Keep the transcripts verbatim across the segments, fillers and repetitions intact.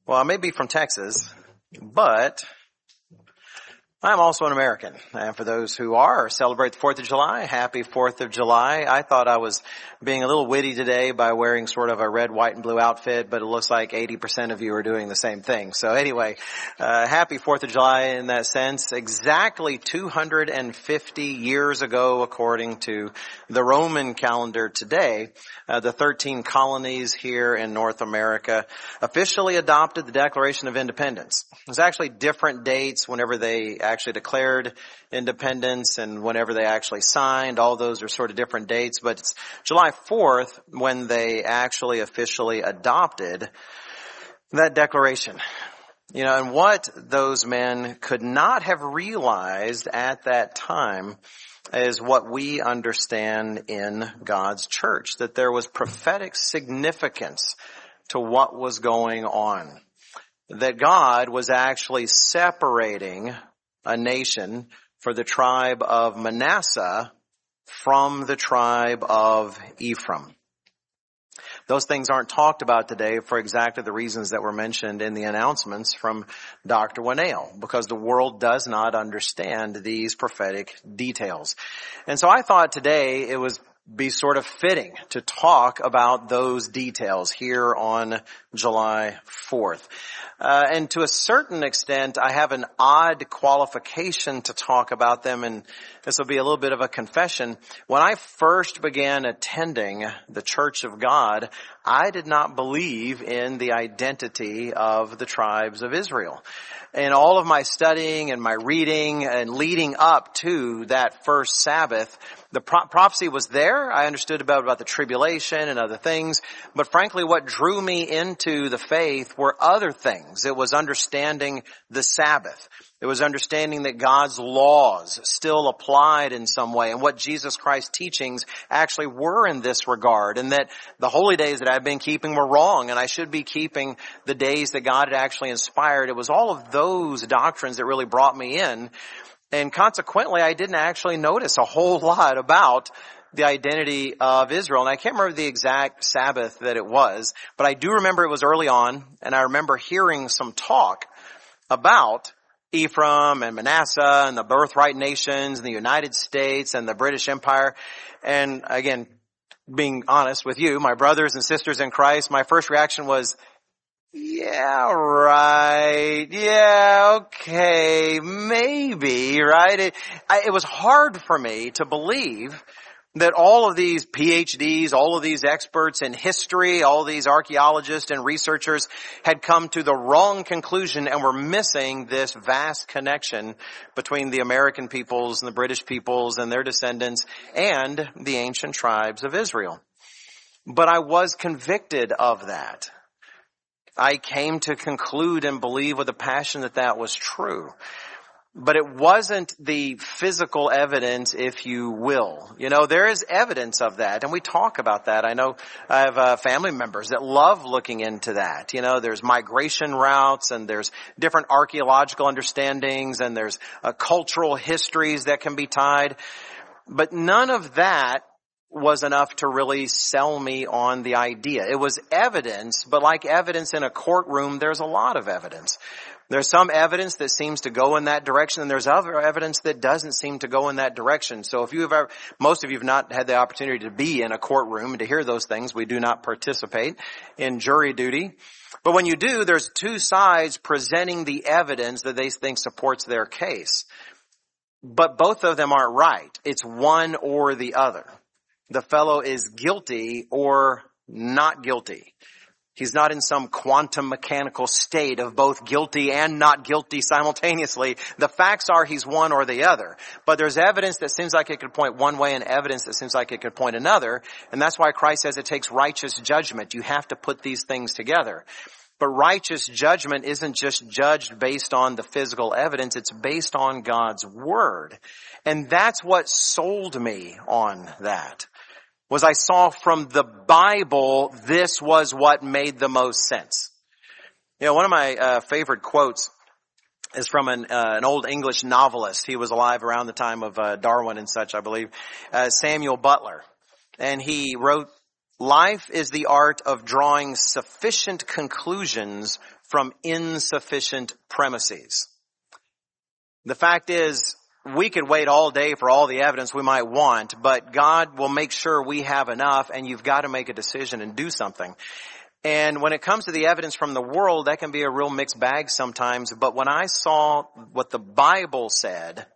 Well, I may be from Texas, but I'm also an American. And for those who are, celebrate the fourth of July, happy fourth of July. I thought I was being a little witty today by wearing sort of a red, white, and blue outfit, but it looks like eighty percent of you are doing the same thing. So anyway, uh, happy fourth of July in that sense. Exactly two hundred fifty years ago, according to the Roman calendar today, uh, the thirteen colonies here in North America officially adopted the Declaration of Independence. There's actually different dates whenever they actually declared independence and whenever they actually signed. All those are sort of different dates, but it's July fourth when they actually officially adopted that declaration. You know, and what those men could not have realized at that time is what we understand in God's church, that there was prophetic significance to what was going on. That God was actually separating a nation for the tribe of Manasseh from the tribe of Ephraim. Those things aren't talked about today for exactly the reasons that were mentioned in the announcements from Doctor Winnail, because the world does not understand these prophetic details. And so I thought today it was be sort of fitting to talk about those details here on July fourth. Uh, and to a certain extent, I have an odd qualification to talk about them, and this will be a little bit of a confession. When I first began attending the Church of God, I did not believe in the identity of the tribes of Israel. In all of my studying and my reading and leading up to that first Sabbath, the pro- prophecy was there. I understood about, about the tribulation and other things. But frankly, what drew me into the faith were other things. It was understanding the Sabbath. It was understanding that God's laws still applied in some way and what Jesus Christ's teachings actually were in this regard, and that the holy days that I've been keeping were wrong and I should be keeping the days that God had actually inspired. It was all of those doctrines that really brought me in, and consequently I didn't actually notice a whole lot about the identity of Israel. And I can't remember the exact Sabbath that it was, but I do remember it was early on, and I remember hearing some talk about Ephraim and Manasseh and the birthright nations and the United States and the British Empire. And again, being honest with you, my brothers and sisters in Christ, my first reaction was, yeah, right. Yeah, okay, maybe, right? It, I, it was hard for me to believe that all of these P H Ds, all of these experts in history, all of these archaeologists and researchers had come to the wrong conclusion and were missing this vast connection between the American peoples and the British peoples and their descendants and the ancient tribes of Israel. But I was convicted of that. I came to conclude and believe with a passion that that was true. But it wasn't the physical evidence, if you will. You know, there is evidence of that, and we talk about that. I know I have uh, family members that love looking into that. You know, there's migration routes, and there's different archaeological understandings, and there's uh, cultural histories that can be tied. But none of that was enough to really sell me on the idea. It was evidence, but like evidence in a courtroom, there's a lot of evidence. There's some evidence that seems to go in that direction, and there's other evidence that doesn't seem to go in that direction. So if you have ever, most of you have not had the opportunity to be in a courtroom and to hear those things, we do not participate in jury duty. But when you do, there's two sides presenting the evidence that they think supports their case. But both of them aren't right. It's one or the other. The fellow is guilty or not guilty. He's not in some quantum mechanical state of both guilty and not guilty simultaneously. The facts are he's one or the other. But there's evidence that seems like it could point one way and evidence that seems like it could point another. And that's why Christ says it takes righteous judgment. You have to put these things together. But righteous judgment isn't just judged based on the physical evidence. It's based on God's word. And that's what sold me on that. Was I saw from the Bible, this was what made the most sense. You know, one of my uh, favorite quotes is from an, uh, an old English novelist. He was alive around the time of uh, Darwin and such, I believe, uh, Samuel Butler. And he wrote, "Life is the art of drawing sufficient conclusions from insufficient premises. The fact is, we could wait all day for all the evidence we might want, but God will make sure we have enough, and you've got to make a decision and do something. And when it comes to the evidence from the world, that can be a real mixed bag sometimes. But when I saw what the Bible said,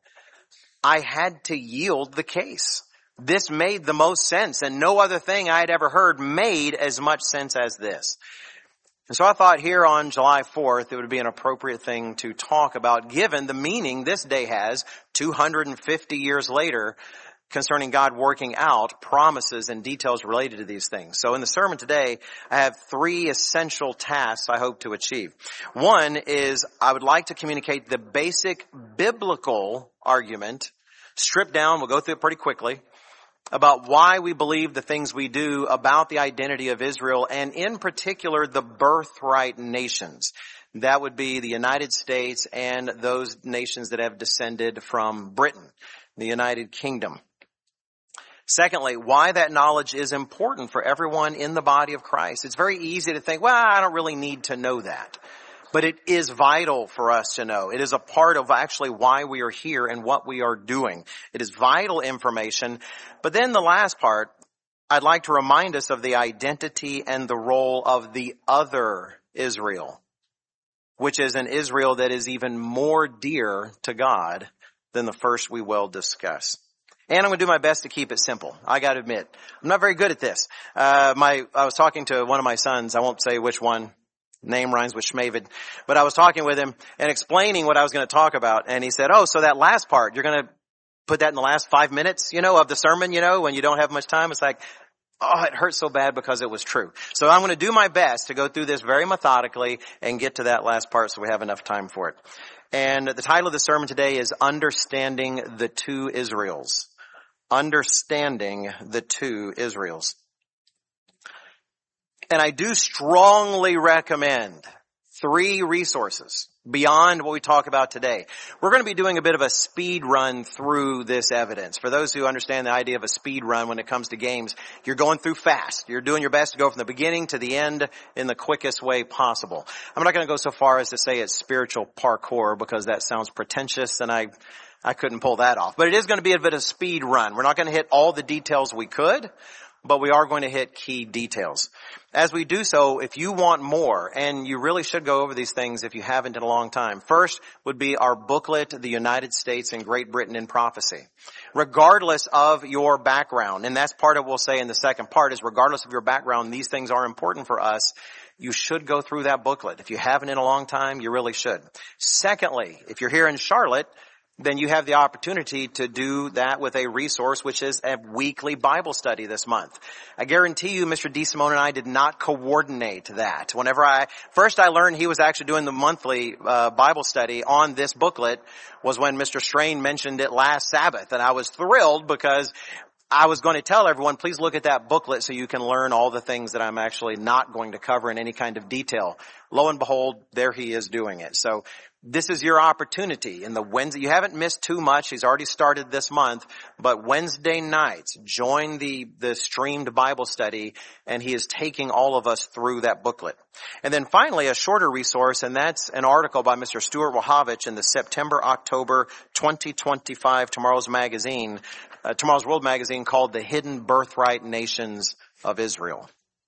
I had to yield the case. This made the most sense, and no other thing I had ever heard made as much sense as this. And so I thought here on July fourth, it would be an appropriate thing to talk about, given the meaning this day has two hundred fifty years later, concerning God working out promises and details related to these things. So in the sermon today, I have three essential tasks I hope to achieve. One is I would like to communicate the basic biblical argument, stripped down, we'll go through it pretty quickly, about why we believe the things we do about the identity of Israel, and in particular the birthright nations. That would be the United States and those nations that have descended from Britain, the United Kingdom. Secondly, why that knowledge is important for everyone in the body of Christ. It's very easy to think, well, I don't really need to know that. But it is vital for us to know. It is a part of actually why we are here and what we are doing. It is vital information. But then the last part, I'd like to remind us of the identity and the role of the other Israel, which is an Israel that is even more dear to God than the first we will discuss. And I'm going to do my best to keep it simple. I got to admit, I'm not very good at this. Uh, my, I was talking to one of my sons. I won't say which one. Name rhymes with Schmavid. But I was talking with him and explaining what I was going to talk about. And he said, oh, so that last part, you're going to put that in the last five minutes, you know, of the sermon, you know, when you don't have much time. It's like, oh, it hurts so bad because it was true. So I'm going to do my best to go through this very methodically and get to that last part so we have enough time for it. And the title of the sermon today is Understanding the Two Israels. Understanding the Two Israels. And I do strongly recommend three resources beyond what we talk about today. We're going to be doing a bit of a speed run through this evidence. For those who understand the idea of a speed run when it comes to games, you're going through fast. You're doing your best to go from the beginning to the end in the quickest way possible. I'm not going to go so far as to say it's spiritual parkour because that sounds pretentious and I I couldn't pull that off. But it is going to be a bit of a speed run. We're not going to hit all the details we could, but we are going to hit key details. As we do so, if you want more, and you really should go over these things if you haven't in a long time, first would be our booklet, The United States and Great Britain in Prophecy. Regardless of your background, and that's part of what we'll say in the second part, is regardless of your background, these things are important for us. You should go through that booklet. If you haven't in a long time, you really should. Secondly, if you're here in Charlotte, then you have the opportunity to do that with a resource, which is a weekly Bible study this month. I guarantee you, Mister DeSimone and I did not coordinate that. Whenever I, first I learned he was actually doing the monthly uh, Bible study on this booklet was when Mister Strain mentioned it last Sabbath. And I was thrilled because I was going to tell everyone, please look at that booklet so you can learn all the things that I'm actually not going to cover in any kind of detail. Lo and behold, there he is doing it. So this is your opportunity. In the Wednesday, you haven't missed too much. He's already started this month, but Wednesday nights, join the, the streamed Bible study, and he is taking all of us through that booklet. And then finally, a shorter resource, and that's an article by Mister Stuart Wachowicz in the September-October twenty twenty-five Tomorrow's Magazine, uh, Tomorrow's World Magazine, called The Hidden Birthright Nations of Israel.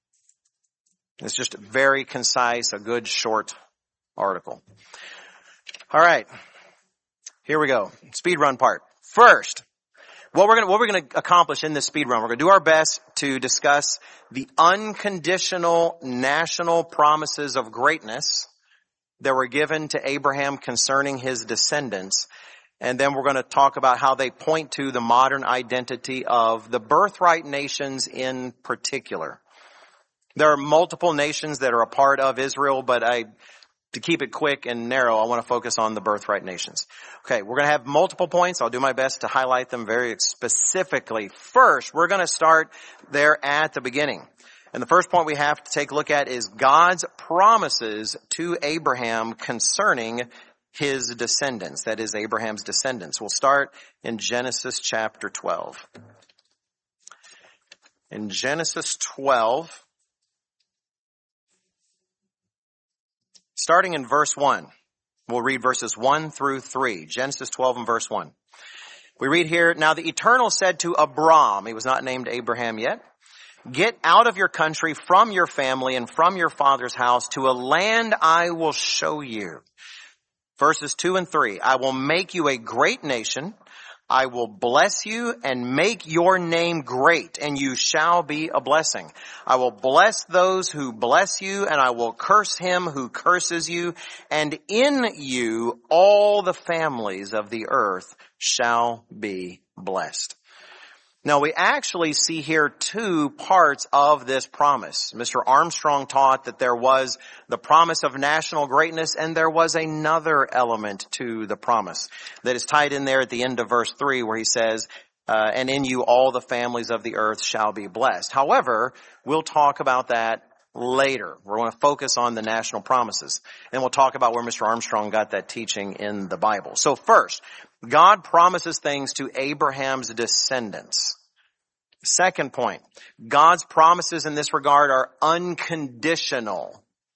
It's just very concise, a good short article. All right, here we go. Speed run part. First, what we're going to, what we're going to accomplish in this speed run, we're going to do our best to discuss the unconditional national promises of greatness that were given to Abraham concerning his descendants. And then we're going to talk about how they point to the modern identity of the birthright nations in particular. There are multiple nations that are a part of Israel, but I, to keep it quick and narrow, I want to focus on the birthright nations. Okay, we're going to have multiple points. I'll do my best to highlight them very specifically. First, we're going to start there at the beginning. And the first point we have to take a look at is God's promises to Abraham concerning his descendants. That is, Abraham's descendants. We'll start in Genesis chapter twelve. In Genesis twelve, starting in verse one. We'll read verses one through three. Genesis twelve and verse one. We read here, "Now the Eternal said to Abram," he was not named Abraham yet, "Get out of your country, from your family, and from your father's house to a land I will show you." Verses two and three, "I will make you a great nation. I will bless you and make your name great, and you shall be a blessing. I will bless those who bless you, and I will curse him who curses you, and in you all the families of the earth shall be blessed." Now, we actually see here two parts of this promise. Mister Armstrong taught that there was the promise of national greatness, and there was another element to the promise that is tied in there at the end of verse three, where he says, uh, "And in you all the families of the earth shall be blessed." However, we'll talk about that later. We're going to focus on the national promises, and we'll talk about where Mister Armstrong got that teaching in the Bible. So first, God promises things to Abraham's descendants. Second point, God's promises in this regard are unconditional.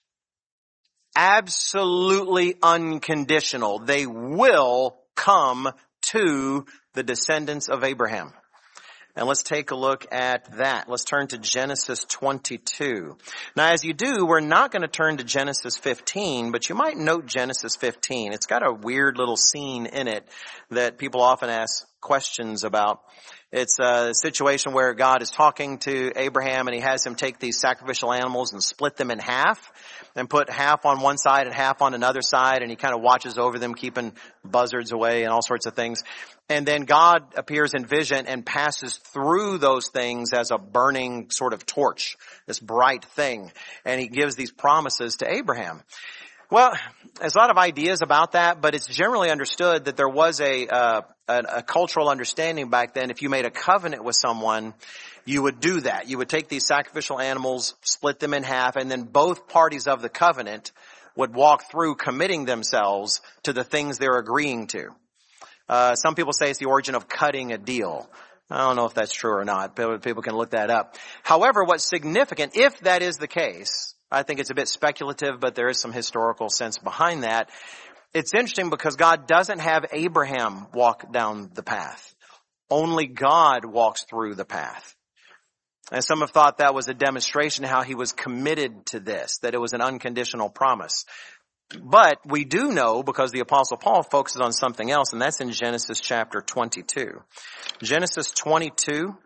Absolutely unconditional. They will come to the descendants of Abraham. And let's take a look at that. Let's turn to Genesis twenty-two. Now, as you do, we're not going to turn to Genesis fifteen, but you might note Genesis fifteen. It's got a weird little scene in it that people often ask questions about. It's a situation where God is talking to Abraham, and he has him take these sacrificial animals and split them in half and put half on one side and half on another side, and he kind of watches over them, keeping buzzards away and all sorts of things. And then God appears in vision and passes through those things as a burning sort of torch, this bright thing. And he gives these promises to Abraham. Well, there's a lot of ideas about that, but it's generally understood that there was a, uh, a, a cultural understanding back then. If you made a covenant with someone, you would do that. You would take these sacrificial animals, split them in half, and then both parties of the covenant would walk through committing themselves to the things they're agreeing to. Uh, some people say it's the origin of cutting a deal. I don't know if that's true or not. People can look that up. However, what's significant, if that is the case, I think it's a bit speculative, but there is some historical sense behind that. It's interesting because God doesn't have Abraham walk down the path. Only God walks through the path. And some have thought that was a demonstration of how he was committed to this, that it was an unconditional promise. But we do know, because the Apostle Paul focuses on something else, and that's in Genesis chapter twenty-two. Genesis twenty-two,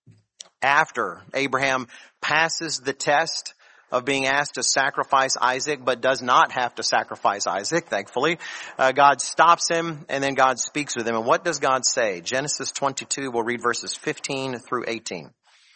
after Abraham passes the test of being asked to sacrifice Isaac, but does not have to sacrifice Isaac, thankfully, uh, God stops him, and then God speaks with him. And what does God say? Genesis twenty-two, we'll read verses fifteen through eighteen.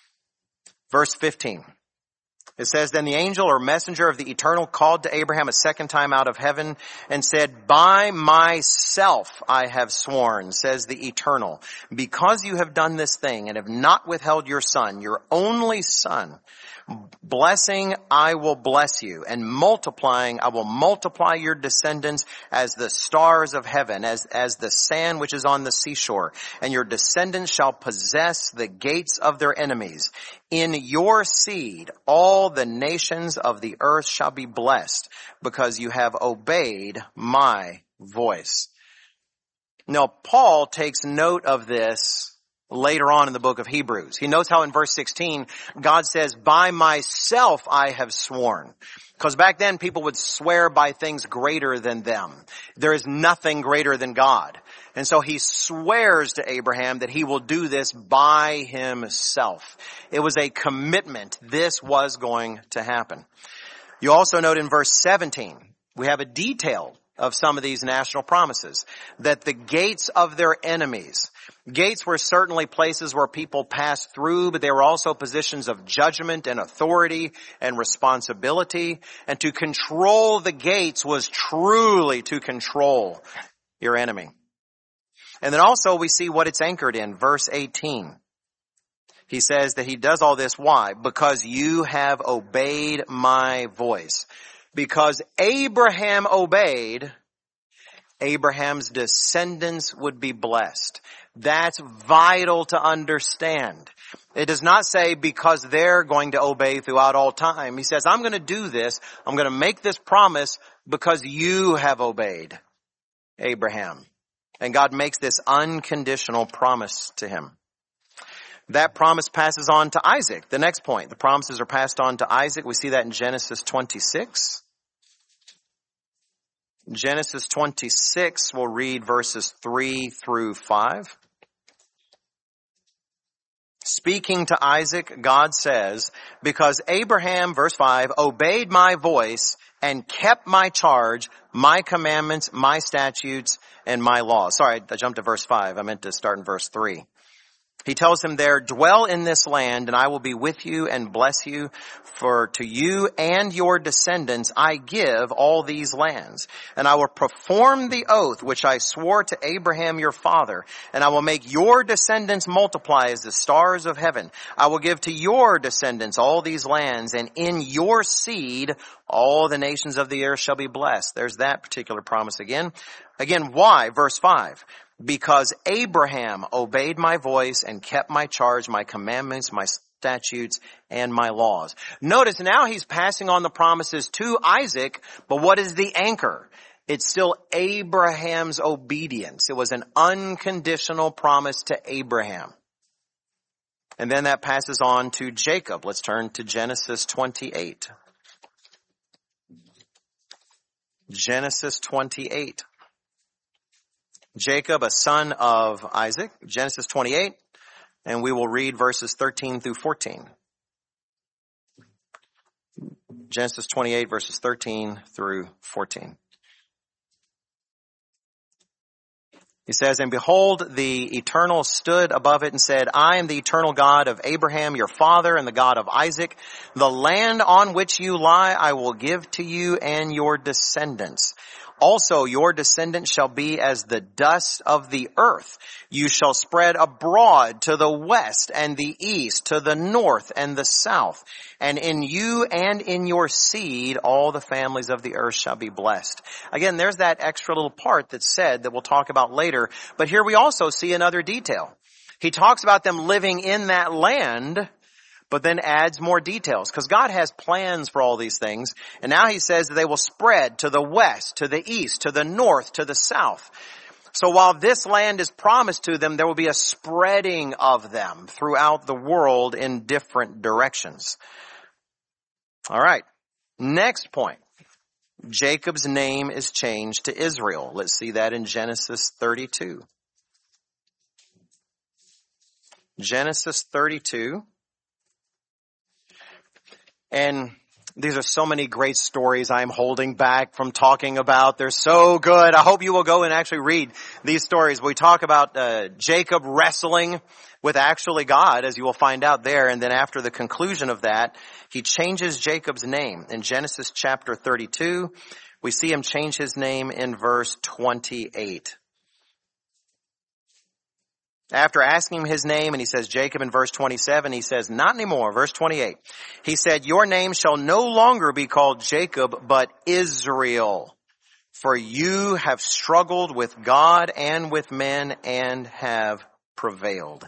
Verse fifteen. It says, "Then the angel or messenger of the Eternal called to Abraham a second time out of heaven and said, 'By myself I have sworn, says the Eternal, because you have done this thing and have not withheld your son, your only son. Blessing, I will bless you, and multiplying, I will multiply your descendants as the stars of heaven, as, as the sand which is on the seashore. And your descendants shall possess the gates of their enemies. In your seed, all the nations of the earth shall be blessed, because you have obeyed my voice.'" Now, Paul takes note of this later on in the book of Hebrews. He notes how in verse sixteen, God says, "By myself I have sworn." Because back then people would swear by things greater than them. There is nothing greater than God. And so he swears to Abraham that he will do this by himself. It was a commitment. This was going to happen. You also note in verse seventeen, we have a detail of some of these national promises, that the gates of their enemies. Gates were certainly places where people passed through, but they were also positions of judgment and authority and responsibility. And to control the gates was truly to control your enemy. And then also we see what it's anchored in, verse eighteen. He says that he does all this, why? Because you have obeyed my voice. Because Abraham obeyed, Abraham's descendants would be blessed. That's vital to understand. It does not say because they're going to obey throughout all time. He says, I'm going to do this. I'm going to make this promise because you have obeyed Abraham. And God makes this unconditional promise to him. That promise passes on to Isaac. The next point, the promises are passed on to Isaac. We see that in Genesis twenty-six. Genesis twenty-six, we'll read verses three through five. Speaking to Isaac, God says, because Abraham, verse five, obeyed my voice and kept my charge, my commandments, my statutes, and my laws. Sorry, I jumped to verse five. I meant to start in verse three. He tells him there, dwell in this land and I will be with you and bless you. For to you and your descendants I give all these lands. And I will perform the oath which I swore to Abraham your father. And I will make your descendants multiply as the stars of heaven. I will give to your descendants all these lands, and in your seed all the nations of the earth shall be blessed. There's that particular promise again. Again, why? Verse five. Because Abraham obeyed my voice and kept my charge, my commandments, my statutes, and my laws. Notice now he's passing on the promises to Isaac, but what is the anchor? It's still Abraham's obedience. It was an unconditional promise to Abraham. And then that passes on to Jacob. Let's turn to Genesis twenty-eight. Genesis twenty-eight. Jacob, a son of Isaac, Genesis twenty-eight, and we will read verses thirteen through fourteen. Genesis twenty-eight, verses thirteen through fourteen. He says, and behold, the Eternal stood above it and said, I am the eternal God of Abraham, your father, and the God of Isaac. The land on which you lie I will give to you and your descendants. Also, your descendants shall be as the dust of the earth. You shall spread abroad to the west and the east, to the north and the south. And in you and in your seed, all the families of the earth shall be blessed. Again, there's that extra little part that's said that we'll talk about later. But here we also see another detail. He talks about them living in that land, but then adds more details, because God has plans for all these things. And now he says that they will spread to the west, to the east, to the north, to the south. So while this land is promised to them, there will be a spreading of them throughout the world in different directions. All right. Next point. Jacob's name is changed to Israel. Let's see that in Genesis thirty-two. Genesis thirty-two. And these are so many great stories I'm holding back from talking about. They're so good. I hope you will go and actually read these stories. We talk about uh, Jacob wrestling with actually God, as you will find out there. And then after the conclusion of that, he changes Jacob's name. In Genesis chapter thirty-two, we see him change his name in verse twenty-eight. After asking him his name, and he says Jacob in verse twenty-seven, he says, not anymore, verse twenty-eight. He said, your name shall no longer be called Jacob, but Israel. For you have struggled with God and with men and have prevailed.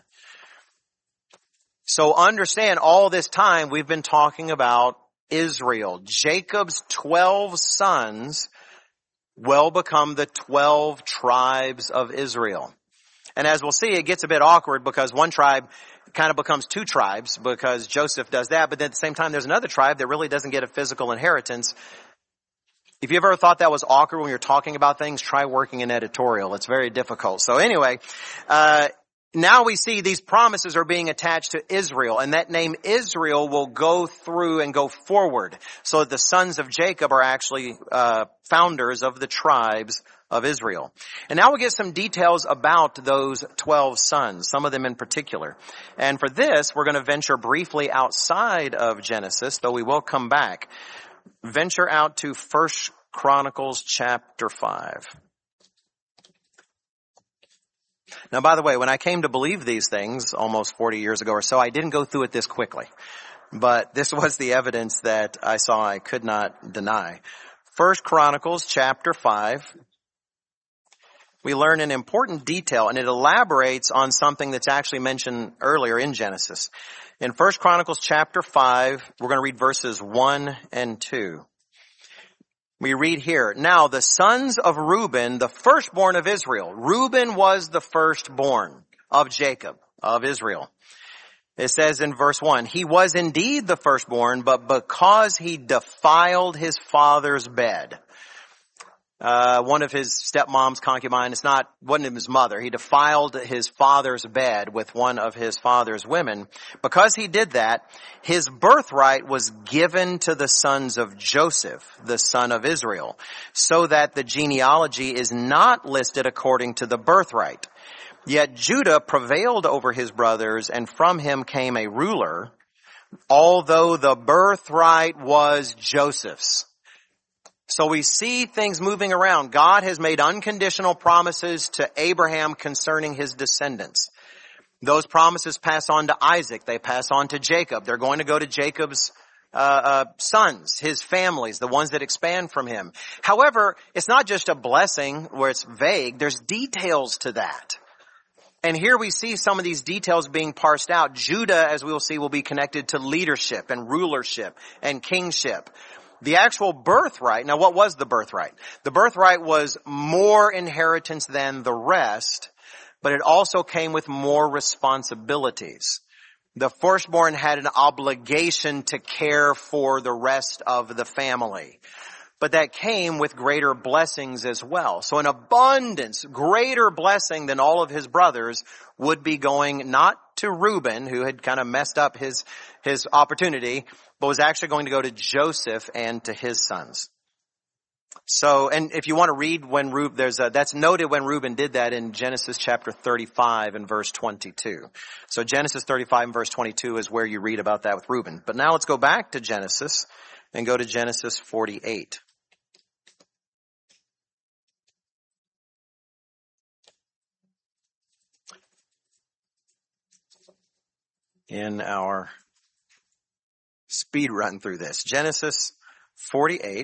So understand, all this time we've been talking about Israel. Jacob's twelve sons will become the twelve tribes of Israel. And as we'll see, it gets a bit awkward because one tribe kind of becomes two tribes because Joseph does that. But then at the same time, there's another tribe that really doesn't get a physical inheritance. If you ever thought that was awkward when you're talking about things, try working in editorial. It's very difficult. So anyway, uh, now we see these promises are being attached to Israel, and that name Israel will go through and go forward. So the sons of Jacob are actually uh founders of the tribes of Israel. And now we'll get some details about those twelve sons, some of them in particular. And for this, we're going to venture briefly outside of Genesis, though we will come back. Venture out to First Chronicles chapter five. Now, by the way, when I came to believe these things almost forty years ago or so, I didn't go through it this quickly. But this was the evidence that I saw I could not deny. First Chronicles chapter five. We learn an important detail, and it elaborates on something that's actually mentioned earlier in Genesis. In First Chronicles chapter five, we're going to read verses one and two. We read here, now the sons of Reuben, the firstborn of Israel. Reuben was the firstborn of Jacob, of Israel. It says in verse one, he was indeed the firstborn, but because he defiled his father's bed. Uh, one of his stepmom's concubine, it's not, wasn't his mother. He defiled his father's bed with one of his father's women. Because he did that, his birthright was given to the sons of Joseph, the son of Israel, so that the genealogy is not listed according to the birthright. Yet Judah prevailed over his brothers, and from him came a ruler, although the birthright was Joseph's. So we see things moving around. God has made unconditional promises to Abraham concerning his descendants. Those promises pass on to Isaac. They pass on to Jacob. They're going to go to Jacob's uh, uh sons, his families, the ones that expand from him. However, it's not just a blessing where it's vague. There's details to that. And here we see some of these details being parsed out. Judah, as we will see, will be connected to leadership and rulership and kingship. The actual birthright, now what was the birthright? The birthright was more inheritance than the rest, but it also came with more responsibilities. The firstborn had an obligation to care for the rest of the family. But that came with greater blessings as well. So an abundance, greater blessing than all of his brothers would be going not to Reuben, who had kind of messed up his, his opportunity, but was actually going to go to Joseph and to his sons. So, and if you want to read when Reuben, there's a, that's noted when Reuben did that in Genesis chapter thirty-five and verse twenty-two. So Genesis thirty-five and verse twenty-two is where you read about that with Reuben. But now let's go back to Genesis and go to Genesis forty-eight. In our speed run through this. Genesis forty-eight.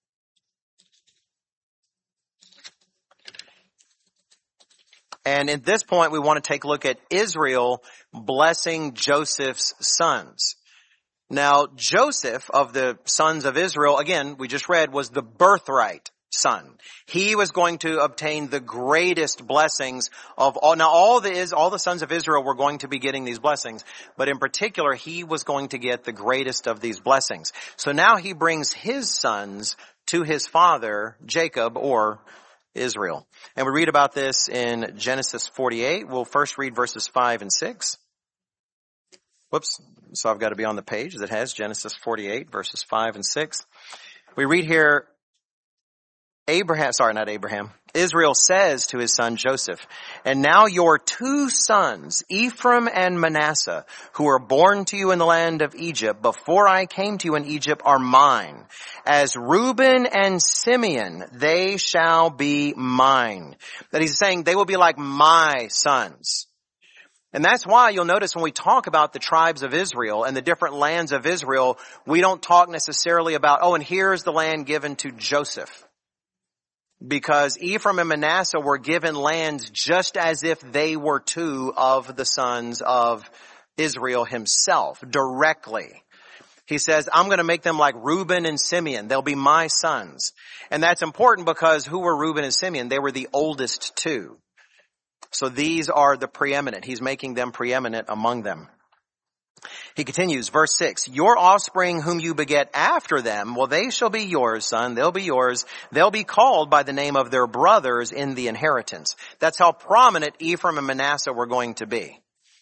And at this point, we want to take a look at Israel blessing Joseph's sons. Now, Joseph of the sons of Israel, again, we just read, was the birthright son. He was going to obtain the greatest blessings of all. Now, all the is all the sons of Israel were going to be getting these blessings, but in particular, he was going to get the greatest of these blessings. So now he brings his sons to his father, Jacob, or Israel. And we read about this in Genesis forty-eight. We'll first read verses five and six. Whoops. So I've got to be on the page that has Genesis forty-eight, verses five and six. We read here, Abraham, sorry, not Abraham. Israel says to his son Joseph, and now your two sons, Ephraim and Manasseh, who were born to you in the land of Egypt before I came to you in Egypt, are mine. As Reuben and Simeon, they shall be mine. That he's saying they will be like my sons. And that's why you'll notice when we talk about the tribes of Israel and the different lands of Israel, we don't talk necessarily about, oh, and here's the land given to Joseph. Because Ephraim and Manasseh were given lands just as if they were two of the sons of Israel himself, directly. He says, I'm going to make them like Reuben and Simeon. They'll be my sons. And that's important because who were Reuben and Simeon? They were the oldest two. So these are the preeminent. He's making them preeminent among them. He continues, verse six, your offspring whom you beget after them, well, they shall be yours, son. They'll be yours. They'll be called by the name of their brothers in the inheritance. That's how prominent Ephraim and Manasseh were going to be.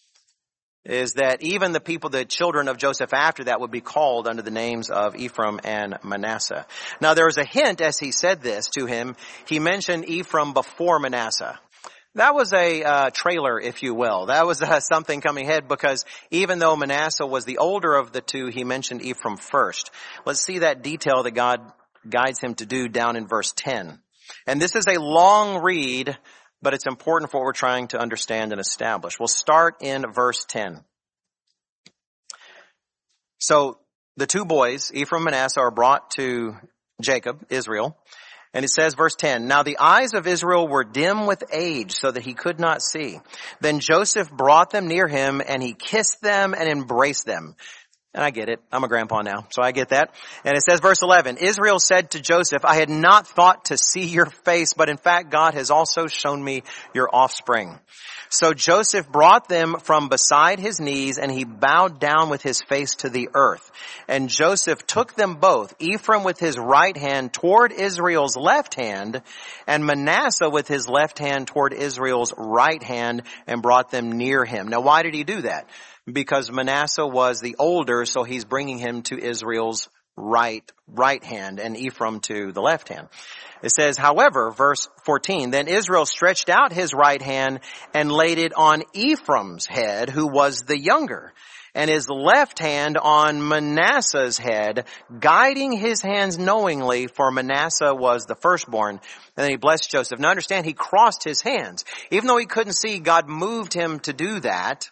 Is that even the people, the children of Joseph after that would be called under the names of Ephraim and Manasseh. Now there was a hint as he said this to him. He mentioned Ephraim before Manasseh. That was a uh, trailer, if you will. That was uh, something coming ahead because even though Manasseh was the older of the two, he mentioned Ephraim first. Let's see that detail that God guides him to do down in verse ten. And this is a long read, but it's important for what we're trying to understand and establish. We'll start in verse ten. So the two boys, Ephraim and Manasseh, are brought to Jacob, Israel. And it says, verse ten, now the eyes of Israel were dim with age so that he could not see. Then Joseph brought them near him and he kissed them and embraced them. And I get it. I'm a grandpa now, so I get that. And it says, verse eleven, Israel said to Joseph, I had not thought to see your face, but in fact God has also shown me your offspring. So Joseph brought them from beside his knees, and he bowed down with his face to the earth. And Joseph took them both, Ephraim with his right hand toward Israel's left hand, and Manasseh with his left hand toward Israel's right hand, and brought them near him. Now why did he do that? Because Manasseh was the older, so he's bringing him to Israel's right, right hand, and Ephraim to the left hand. It says, however, verse fourteen, then Israel stretched out his right hand and laid it on Ephraim's head, who was the younger, and his left hand on Manasseh's head, guiding his hands knowingly, for Manasseh was the firstborn. And then he blessed Joseph. Now understand, he crossed his hands. Even though he couldn't see, God moved him to do that,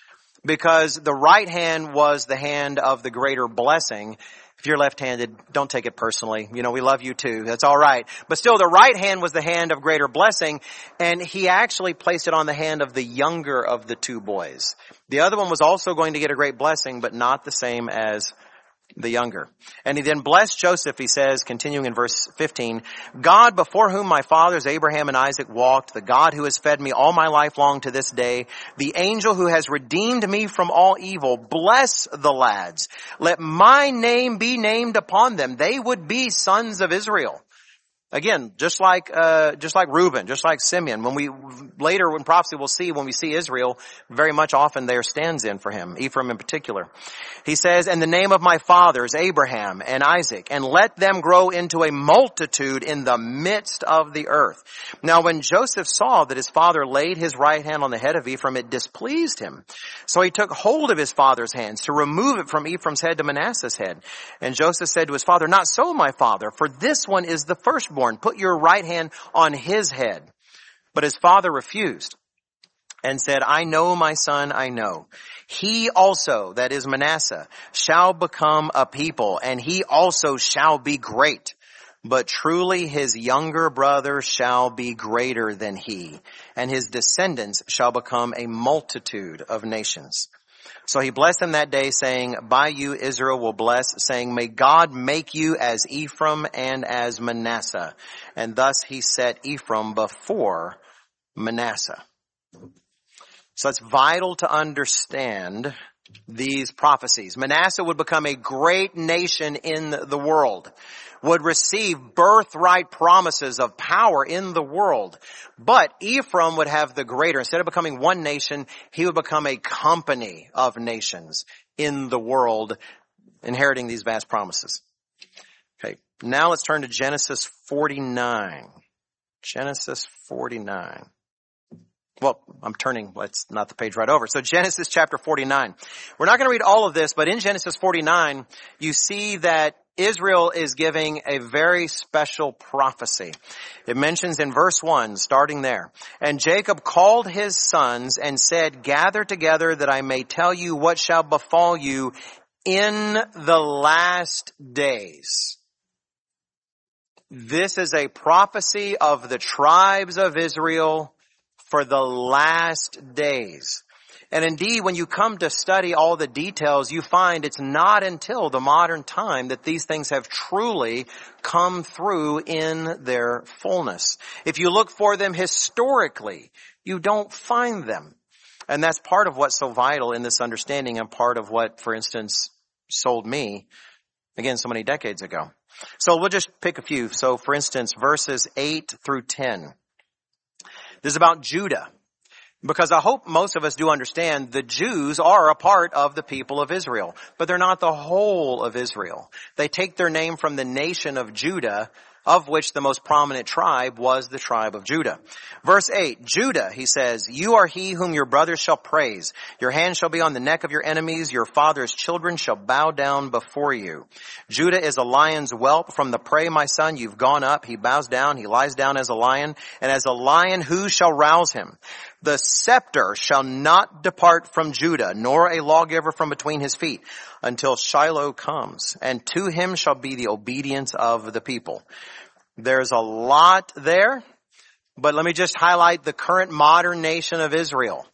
because the right hand was the hand of the greater blessing. If you're left-handed, don't take it personally. You know, we love you too. That's all right. But still, the right hand was the hand of greater blessing, and he actually placed it on the hand of the younger of the two boys. The other one was also going to get a great blessing, but not the same as the younger. And he then blessed Joseph, he says, continuing in verse fifteen, God before whom my fathers Abraham and Isaac walked, the God who has fed me all my life long to this day, the angel who has redeemed me from all evil, bless the lads. Let my name be named upon them. They would be sons of Israel. Again, just like, uh, just like Reuben, just like Simeon, when we, later in prophecy we'll see, when we see Israel, very much often there stands in for him, Ephraim in particular. He says, in the name of my fathers, Abraham and Isaac, and let them grow into a multitude in the midst of the earth. Now when Joseph saw that his father laid his right hand on the head of Ephraim, it displeased him. So he took hold of his father's hands to remove it from Ephraim's head to Manasseh's head. And Joseph said to his father, not so, my father, for this one is the firstborn. Put your right hand on his head. But his father refused and said, I know, my son, I know. He also, that is Manasseh, shall become a people, and he also shall be great. But truly his younger brother shall be greater than he, and his descendants shall become a multitude of nations. So he blessed them that day, saying, by you Israel will bless, saying, may God make you as Ephraim and as Manasseh. And thus he set Ephraim before Manasseh. So it's vital to understand these prophecies. Manasseh would become a great nation in the world, would receive birthright promises of power in the world. But Ephraim would have the greater. Instead of becoming one nation, he would become a company of nations in the world, inheriting these vast promises. Okay, now let's turn to Genesis forty-nine. Genesis forty-nine. Well, I'm turning, let's not the page right over. So Genesis chapter forty-nine. We're not going to read all of this, but in Genesis forty-nine, you see that Israel is giving a very special prophecy. It mentions in verse one, starting there, and Jacob called his sons and said, gather together that I may tell you what shall befall you in the last days. This is a prophecy of the tribes of Israel for the last days. And indeed, when you come to study all the details, you find it's not until the modern time that these things have truly come through in their fullness. If you look for them historically, you don't find them. And that's part of what's so vital in this understanding, and part of what, for instance, sold me, again, so many decades ago. So we'll just pick a few. So for instance, verses eight through ten. This is about Judah. Because I hope most of us do understand the Jews are a part of the people of Israel, but they're not the whole of Israel. They take their name from the nation of Judah, of which the most prominent tribe was the tribe of Judah. Verse eight, Judah, he says, you are he whom your brothers shall praise. Your hand shall be on the neck of your enemies. Your father's children shall bow down before you. Judah is a lion's whelp from the prey, my son. You've gone up. He bows down. He lies down as a lion. And as a lion, who shall rouse him? The scepter shall not depart from Judah, nor a lawgiver from between his feet, until Shiloh comes, and to him shall be the obedience of the people. There's a lot there, but let me just highlight the current modern nation of Israel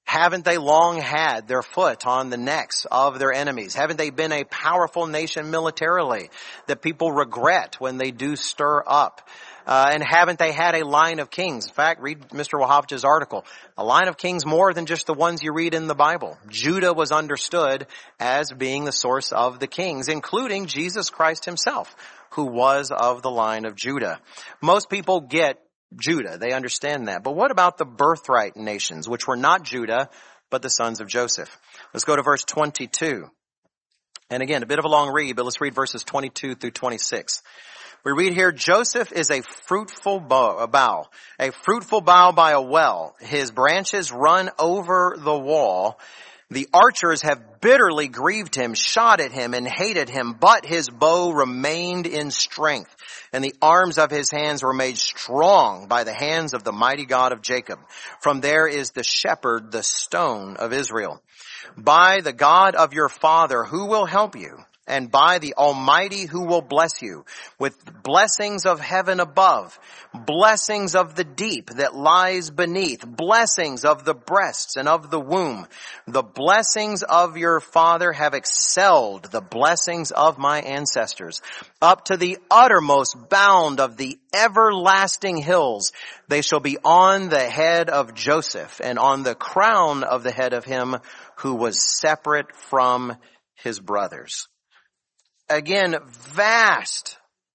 Haven't they long had their foot on the necks of their enemies? Haven't they been a powerful nation militarily that people regret when they do stir up? Uh, and haven't they had a line of kings? In fact, read Mister Wahovich's article. A line of kings more than just the ones you read in the Bible. Judah was understood as being the source of the kings, including Jesus Christ himself, who was of the line of Judah. Most people get Judah. They understand that. But what about the birthright nations, which were not Judah, but the sons of Joseph? Let's go to verse twenty-two. And again, a bit of a long read, but let's read verses twenty-two through twenty-six. We read here, Joseph is a fruitful bough, a bough, a fruitful bough by a well. His branches run over the wall. The archers have bitterly grieved him, shot at him, and hated him, but his bow remained in strength, and the arms of his hands were made strong by the hands of the mighty God of Jacob. From there is the shepherd, the stone of Israel. By the God of your father, who will help you? And by the Almighty who will bless you with blessings of heaven above, blessings of the deep that lies beneath, blessings of the breasts and of the womb. The blessings of your father have excelled the blessings of my ancestors. Up to the uttermost bound of the everlasting hills, they shall be on the head of Joseph and on the crown of the head of him who was separate from his brothers. Again, vast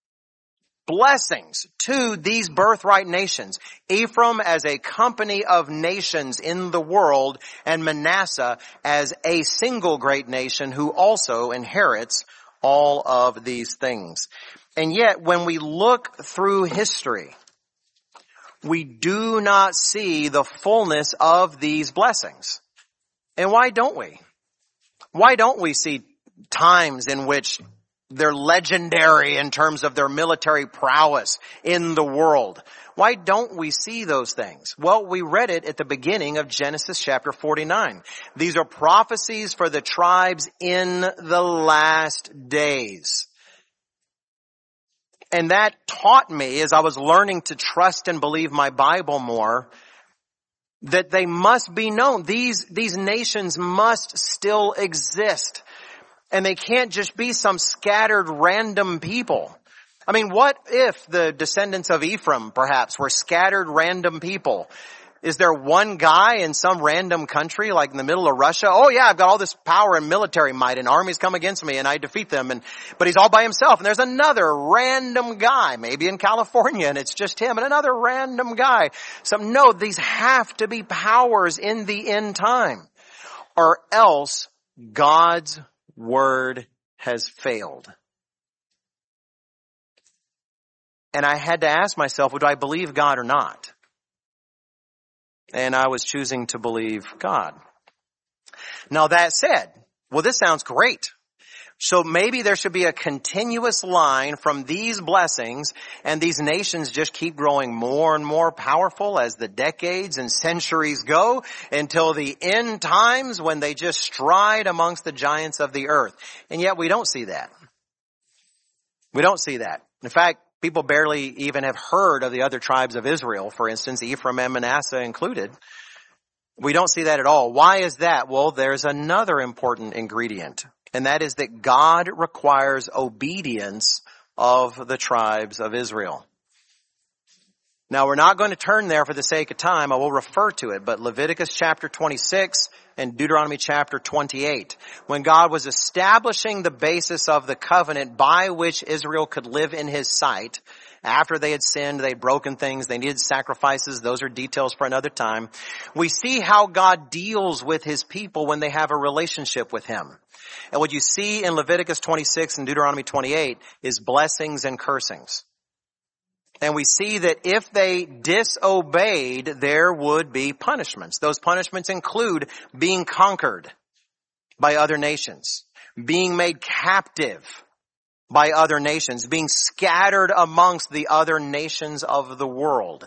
blessings to these birthright nations. Ephraim as a company of nations in the world, and Manasseh as a single great nation who also inherits all of these things. And yet, when we look through history, we do not see the fullness of these blessings. And why don't we? Why don't we see times in which they're legendary in terms of their military prowess in the world? Why don't we see those things? Well, we read it at the beginning of Genesis chapter forty-nine. These are prophecies for the tribes in the last days. And that taught me, as I was learning to trust and believe my Bible more, that they must be known. These, these nations must still exist. And they can't just be some scattered random people. I mean, what if the descendants of Ephraim, perhaps, were scattered random people? Is there one guy in some random country, like in the middle of Russia? Oh yeah, I've got all this power and military might, and armies come against me, and I defeat them, and but he's all by himself. And there's another random guy, maybe in California, and it's just him, and another random guy. So no, these have to be powers in the end time, or else God's word has failed. And I had to ask myself, well, do I believe God or not? And I was choosing to believe God. Now that said, well, this sounds great. So maybe there should be a continuous line from these blessings, and these nations just keep growing more and more powerful as the decades and centuries go, until the end times when they just stride amongst the giants of the earth. And yet we don't see that. We don't see that. In fact, people barely even have heard of the other tribes of Israel, for instance, Ephraim and Manasseh included. We don't see that at all. Why is that? Well, there's another important ingredient, and that is that God requires obedience of the tribes of Israel. Now, we're not going to turn there for the sake of time. I will refer to it, but Leviticus chapter twenty-six and Deuteronomy chapter twenty-eight, when God was establishing the basis of the covenant by which Israel could live in his sight, after they had sinned, they'd broken things, they needed sacrifices, those are details for another time. We see how God deals with his people when they have a relationship with him. And what you see in Leviticus twenty-six and Deuteronomy twenty-eight is blessings and cursings. And we see that if they disobeyed, there would be punishments. Those punishments include being conquered by other nations, being made captive by other nations, being scattered amongst the other nations of the world.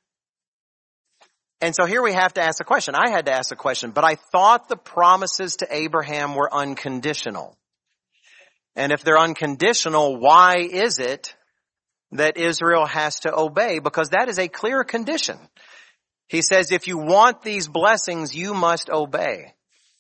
And so here we have to ask a question. I had to ask a question, but I thought the promises to Abraham were unconditional. And if they're unconditional, why is it that Israel has to obey? Because that is a clear condition. He says, if you want these blessings, you must obey.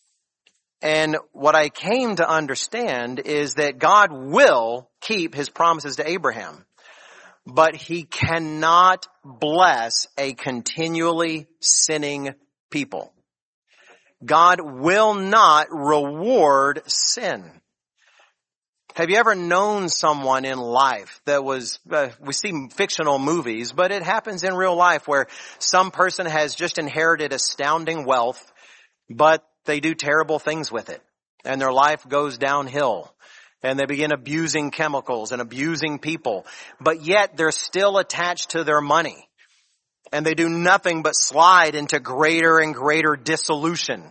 And what I came to understand is that God will keep his promises to Abraham, but he cannot bless a continually sinning people. God will not reward sin. Have you ever known someone in life that was, uh, we see fictional movies, but it happens in real life where some person has just inherited astounding wealth, but they do terrible things with it, and their life goes downhill, and they begin abusing chemicals and abusing people, but yet they're still attached to their money, and they do nothing but slide into greater and greater dissolution.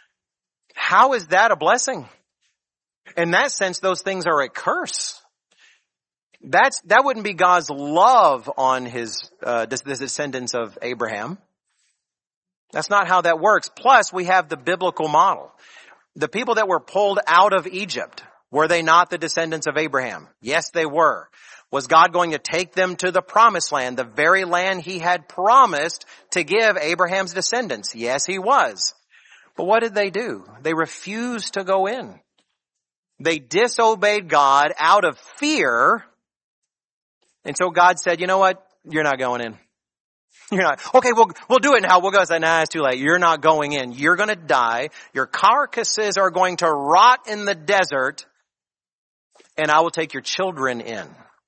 How is that a blessing? In that sense, those things are a curse. That's, that wouldn't be God's love on his, uh, the descendants of Abraham. That's not how that works. Plus, we have the biblical model. The people that were pulled out of Egypt, were they not the descendants of Abraham? Yes, they were. Was God going to take them to the promised land, the very land he had promised to give Abraham's descendants? Yes, he was. But what did they do? They refused to go in. They disobeyed God out of fear. And so God said, you know what? You're not going in. You're not. Okay, we'll, we'll do it now. We'll go say, nah, it's too late. You're not going in. You're going to die. Your carcasses are going to rot in the desert, and I will take your children in.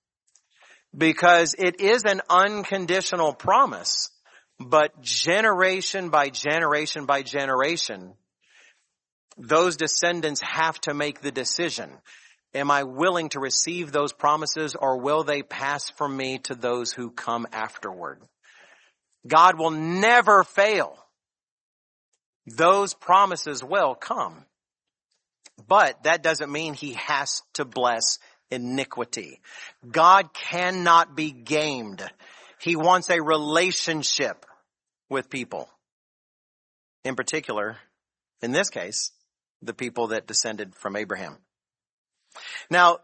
Because it is an unconditional promise, but generation by generation by generation, those descendants have to make the decision. Am I willing to receive those promises, or will they pass from me to those who come afterward? God will never fail. Those promises will come. But that doesn't mean he has to bless iniquity. God cannot be gamed. He wants a relationship with people. In particular, in this case, the people that descended from Abraham. Now,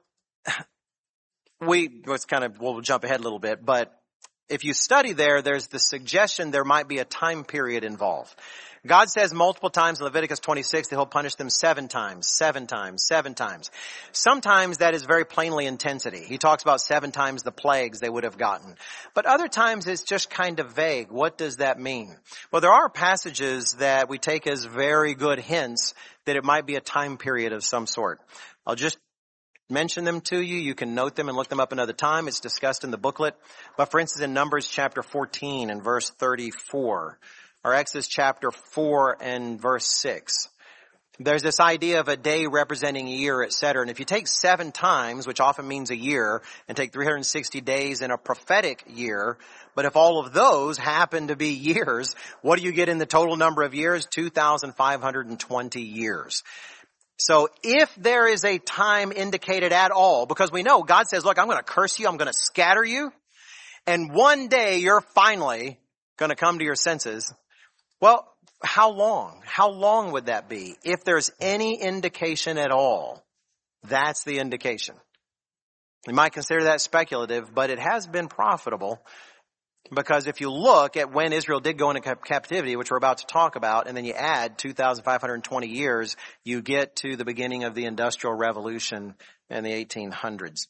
we, let's kind of, we'll jump ahead a little bit, but if you study there, there's the suggestion there might be a time period involved. God says multiple times in Leviticus twenty-six that he'll punish them seven times, seven times, seven times. Sometimes that is very plainly intensity. He talks about seven times the plagues they would have gotten. But other times it's just kind of vague. What does that mean? Well, there are passages that we take as very good hints that it might be a time period of some sort. I'll just mention them to you. You can note them and look them up another time. It's discussed in the booklet. But for instance, in Numbers chapter fourteen and verse thirty-four, or Exodus chapter four and verse six, there's this idea of a day representing a year, et cetera. And if you take seven times, which often means a year, and take three hundred sixty days in a prophetic year, but if all of those happen to be years, what do you get in the total number of years? two thousand five hundred twenty years. So if there is a time indicated at all, because we know God says, look, I'm going to curse you, I'm going to scatter you, and one day you're finally going to come to your senses. Well, how long? How long would that be? If there's any indication at all, that's the indication. You might consider that speculative, but it has been profitable. Because if you look at when Israel did go into captivity, which we're about to talk about, and then you add two thousand five hundred twenty years, you get to the beginning of the Industrial Revolution in the eighteen hundreds.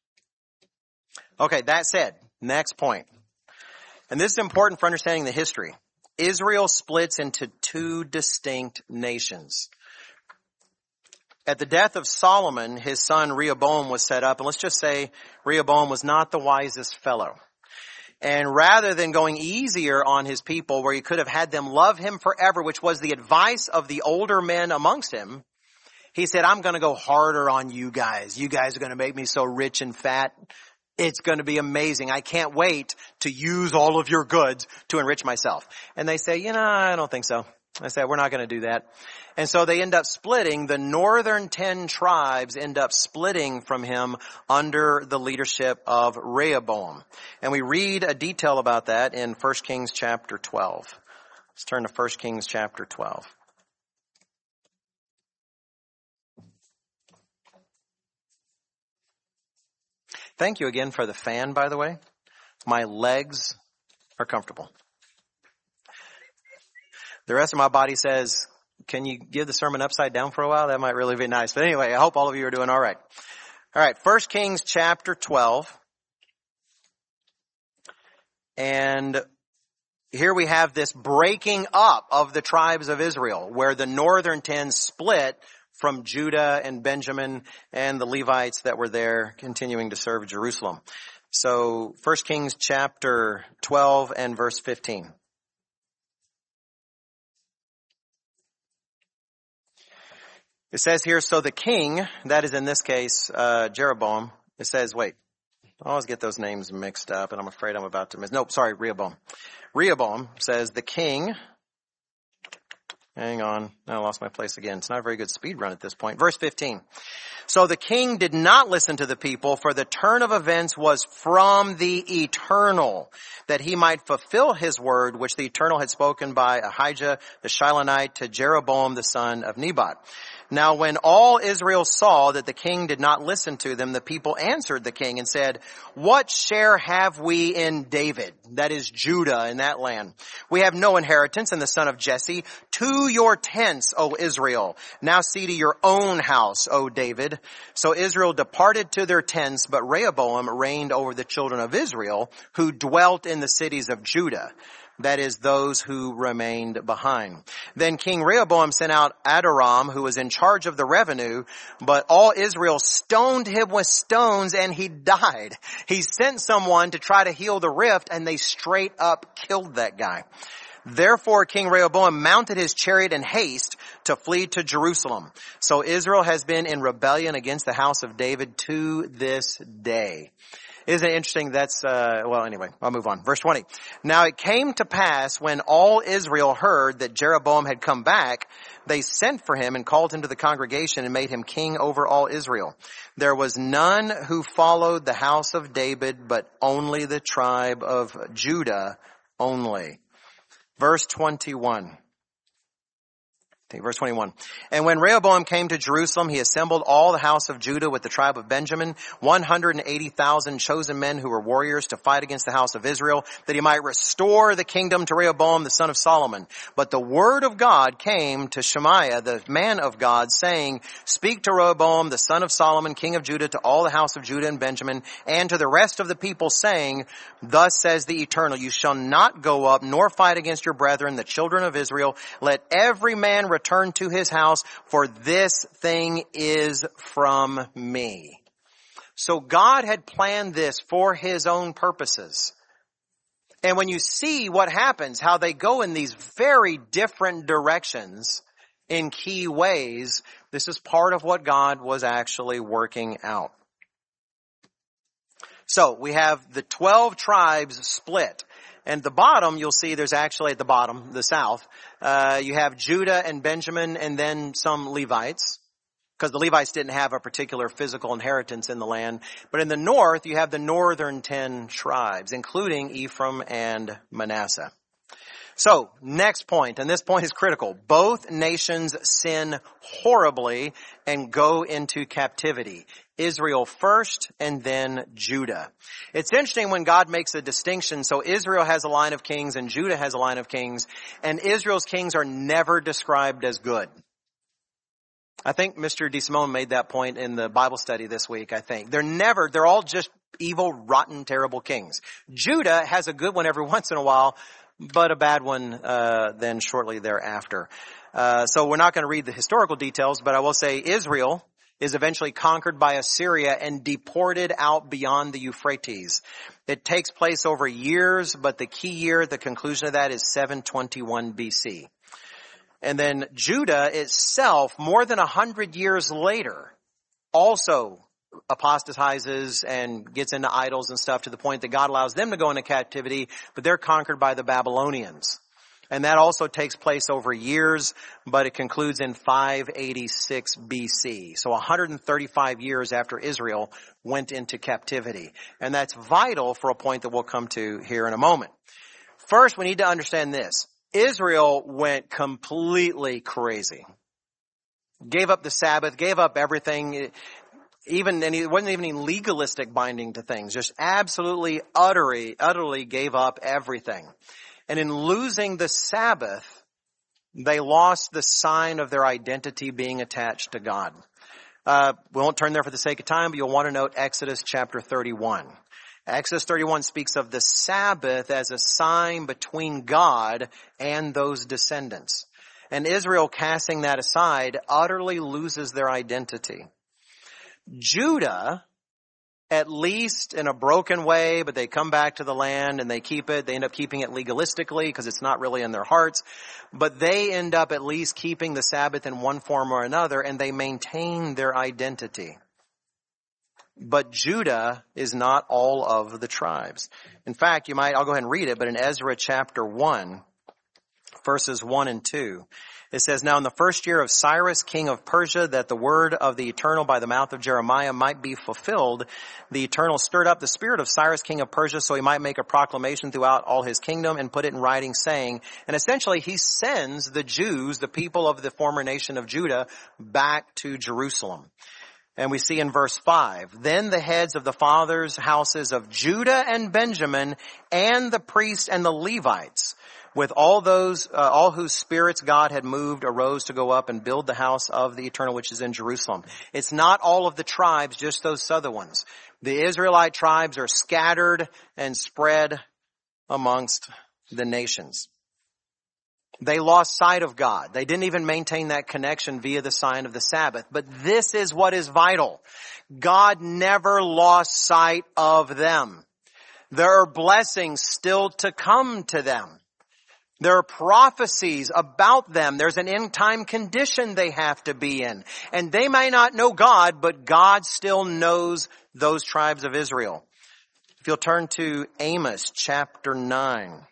Okay, that said, next point. And this is important for understanding the history. Israel splits into two distinct nations. At the death of Solomon, his son Rehoboam was set up, and let's just say Rehoboam was not the wisest fellow. And rather than going easier on his people where he could have had them love him forever, which was the advice of the older men amongst him, he said, I'm going to go harder on you guys. You guys are going to make me so rich and fat. It's going to be amazing. I can't wait to use all of your goods to enrich myself. And they say, you know, I don't think so. I said, we're not going to do that. And so they end up splitting. The northern ten tribes end up splitting from him under the leadership of Rehoboam. And we read a detail about that in First Kings chapter twelve. Let's turn to First Kings chapter twelve. Thank you again for the fan, by the way. My legs are comfortable. The rest of my body says, can you give the sermon upside down for a while? That might really be nice. But anyway, I hope all of you are doing all right. All right, First Kings chapter twelve. And here we have this breaking up of the tribes of Israel, where the northern ten split from Judah and Benjamin and the Levites that were there continuing to serve Jerusalem. So First Kings chapter twelve and verse fifteen. It says here, so the king, that is in this case, uh, Jeroboam, it says, wait, I always get those names mixed up and I'm afraid I'm about to miss. Nope, sorry, Rehoboam. Rehoboam says the king, hang on, I lost my place again. It's not a very good speed run at this point. Verse fifteen. So the king did not listen to the people, for the turn of events was from the Eternal, that he might fulfill his word, which the Eternal had spoken by Ahijah the Shilonite to Jeroboam the son of Nebat. Now when all Israel saw that the king did not listen to them, the people answered the king and said, what share have we in David, that is Judah, in that land? We have no inheritance in the son of Jesse. To your tents, O Israel. Now see to your own house, O David. So Israel departed to their tents, but Rehoboam reigned over the children of Israel, who dwelt in the cities of Judah. That is, those who remained behind. Then King Rehoboam sent out Adoram, who was in charge of the revenue, but all Israel stoned him with stones and he died. He sent someone to try to heal the rift and they straight up killed that guy. Therefore King Rehoboam mounted his chariot in haste to flee to Jerusalem. So Israel has been in rebellion against the house of David to this day. Isn't it interesting? That's, uh, well, anyway, I'll move on. Verse twenty. Now it came to pass when all Israel heard that Jeroboam had come back, they sent for him and called him to the congregation and made him king over all Israel. There was none who followed the house of David, but only the tribe of Judah only. Verse twenty-one. Verse twenty-one. And when Rehoboam came to Jerusalem, he assembled all the house of Judah with the tribe of Benjamin, one hundred eighty thousand chosen men who were warriors to fight against the house of Israel, that he might restore the kingdom to Rehoboam, the son of Solomon. But the word of God came to Shemaiah, the man of God, saying, speak to Rehoboam, the son of Solomon, king of Judah, to all the house of Judah and Benjamin, and to the rest of the people, saying, thus says the Eternal, you shall not go up nor fight against your brethren, the children of Israel. Let every man return Return to his house, for this thing is from me. So God had planned this for his own purposes. And when you see what happens, how they go in these very different directions in key ways, this is part of what God was actually working out. So we have the twelve tribes split. And the bottom, you'll see there's actually at the bottom, the south, uh, you have Judah and Benjamin and then some Levites, because the Levites didn't have a particular physical inheritance in the land. But in the north, you have the northern ten tribes, including Ephraim and Manasseh. So, next point, and this point is critical. Both nations sin horribly and go into captivity. Israel first and then Judah. It's interesting when God makes a distinction. So Israel has a line of kings and Judah has a line of kings, and Israel's kings are never described as good. I think Mister DeSimone made that point in the Bible study this week, I think. They're never, they're all just evil, rotten, terrible kings. Judah has a good one every once in a while, but a bad one uh then shortly thereafter. Uh so we're not going to read the historical details, but I will say Israel is eventually conquered by Assyria and deported out beyond the Euphrates. It takes place over years, but the key year, the conclusion of that is seven twenty-one B C. And then Judah itself, more than a hundred years later, also apostatizes and gets into idols and stuff to the point that God allows them to go into captivity, but they're conquered by the Babylonians. And that also takes place over years, but it concludes in five eighty-six B C. So one hundred thirty-five years after Israel went into captivity. And that's vital for a point that we'll come to here in a moment. First, we need to understand this. Israel went completely crazy. Gave up the Sabbath, gave up everything. Even, and it wasn't even any legalistic binding to things. Just absolutely, utterly, utterly gave up everything. And in losing the Sabbath, They lost the sign of their identity being attached to God. Uh, we won't turn there for the sake of time, but you'll want to note Exodus chapter thirty-one. Exodus thirty-one speaks of the Sabbath as a sign between God and those descendants. And Israel, casting that aside, utterly loses their identity. Judah, at least in a broken way, but they come back to the land and they keep it. They end up keeping it legalistically because it's not really in their hearts. But they end up at least keeping the Sabbath in one form or another, and they maintain their identity. But Judah is not all of the tribes. In fact, you might, I'll go ahead and read it, but in Ezra chapter one, verses one and two, it says, "Now in the first year of Cyrus, king of Persia, that the word of the Eternal by the mouth of Jeremiah might be fulfilled, the Eternal stirred up the spirit of Cyrus, king of Persia, so he might make a proclamation throughout all his kingdom and put it in writing, saying," and essentially he sends the Jews, the people of the former nation of Judah, back to Jerusalem. And we see in verse five, "Then the heads of the fathers' houses of Judah and Benjamin and the priests and the Levites, with all those, uh, all whose spirits God had moved, arose to go up and build the house of the Eternal, which is in Jerusalem." It's not all of the tribes, just those southern ones. The Israelite tribes are scattered and spread amongst the nations. They lost sight of God. They didn't even maintain that connection via the sign of the Sabbath. But this is what is vital. God never lost sight of them. There are blessings still to come to them. There are prophecies about them. There's an end time condition they have to be in. And they may not know God, but God still knows those tribes of Israel. If you'll turn to Amos chapter nine.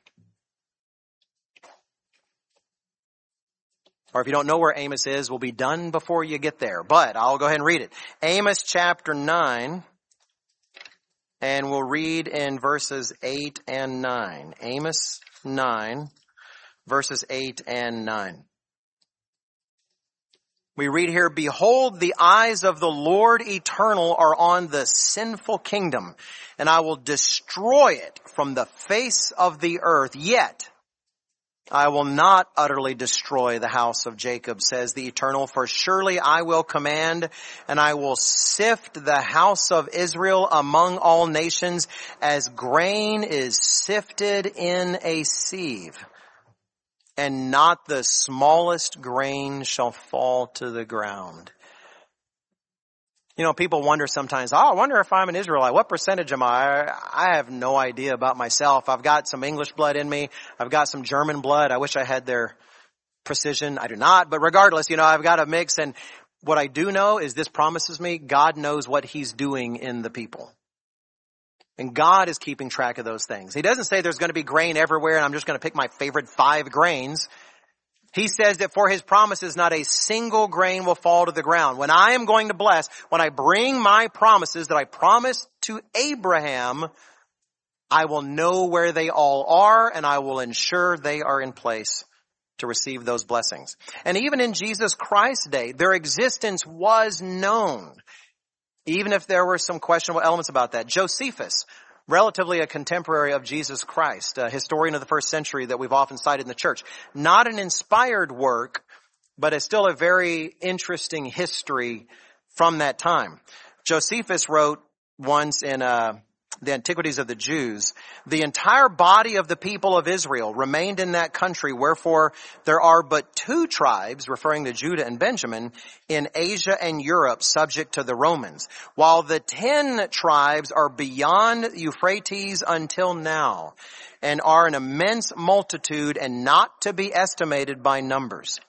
Or if you don't know where Amos is, we'll be done before you get there. But I'll go ahead and read it. Amos chapter nine. And we'll read in verses eight and nine. Amos nine. Verses eight and nine. We read here, "Behold, the eyes of the Lord Eternal are on the sinful kingdom, and I will destroy it from the face of the earth. Yet I will not utterly destroy the house of Jacob, says the Eternal, for surely I will command, and I will sift the house of Israel among all nations as grain is sifted in a sieve. And not the smallest grain shall fall to the ground." You know, people wonder sometimes, oh, I wonder if I'm an Israelite. What percentage am I? I have no idea about myself. I've got some English blood in me. I've got some German blood. I wish I had their precision. I do not. But regardless, you know, I've got a mix. And what I do know is this promises me God knows what he's doing in the people. And God is keeping track of those things. He doesn't say there's going to be grain everywhere and I'm just going to pick my favorite five grains. He says that for his promises, not a single grain will fall to the ground. When I am going to bless, when I bring my promises that I promised to Abraham, I will know where they all are and I will ensure they are in place to receive those blessings. And even in Jesus Christ's day, their existence was known. Even if there were some questionable elements about that. Josephus, relatively a contemporary of Jesus Christ, a historian of the first century that we've often cited in the church. Not an inspired work, but it's still a very interesting history from that time. Josephus wrote once in uh, the Antiquities of the Jews, "The entire body of the people of Israel remained in that country, wherefore there are but two tribes," referring to Judah and Benjamin, "in Asia and Europe subject to the Romans, while the ten tribes are beyond Euphrates until now, and are an immense multitude and not to be estimated by numbers."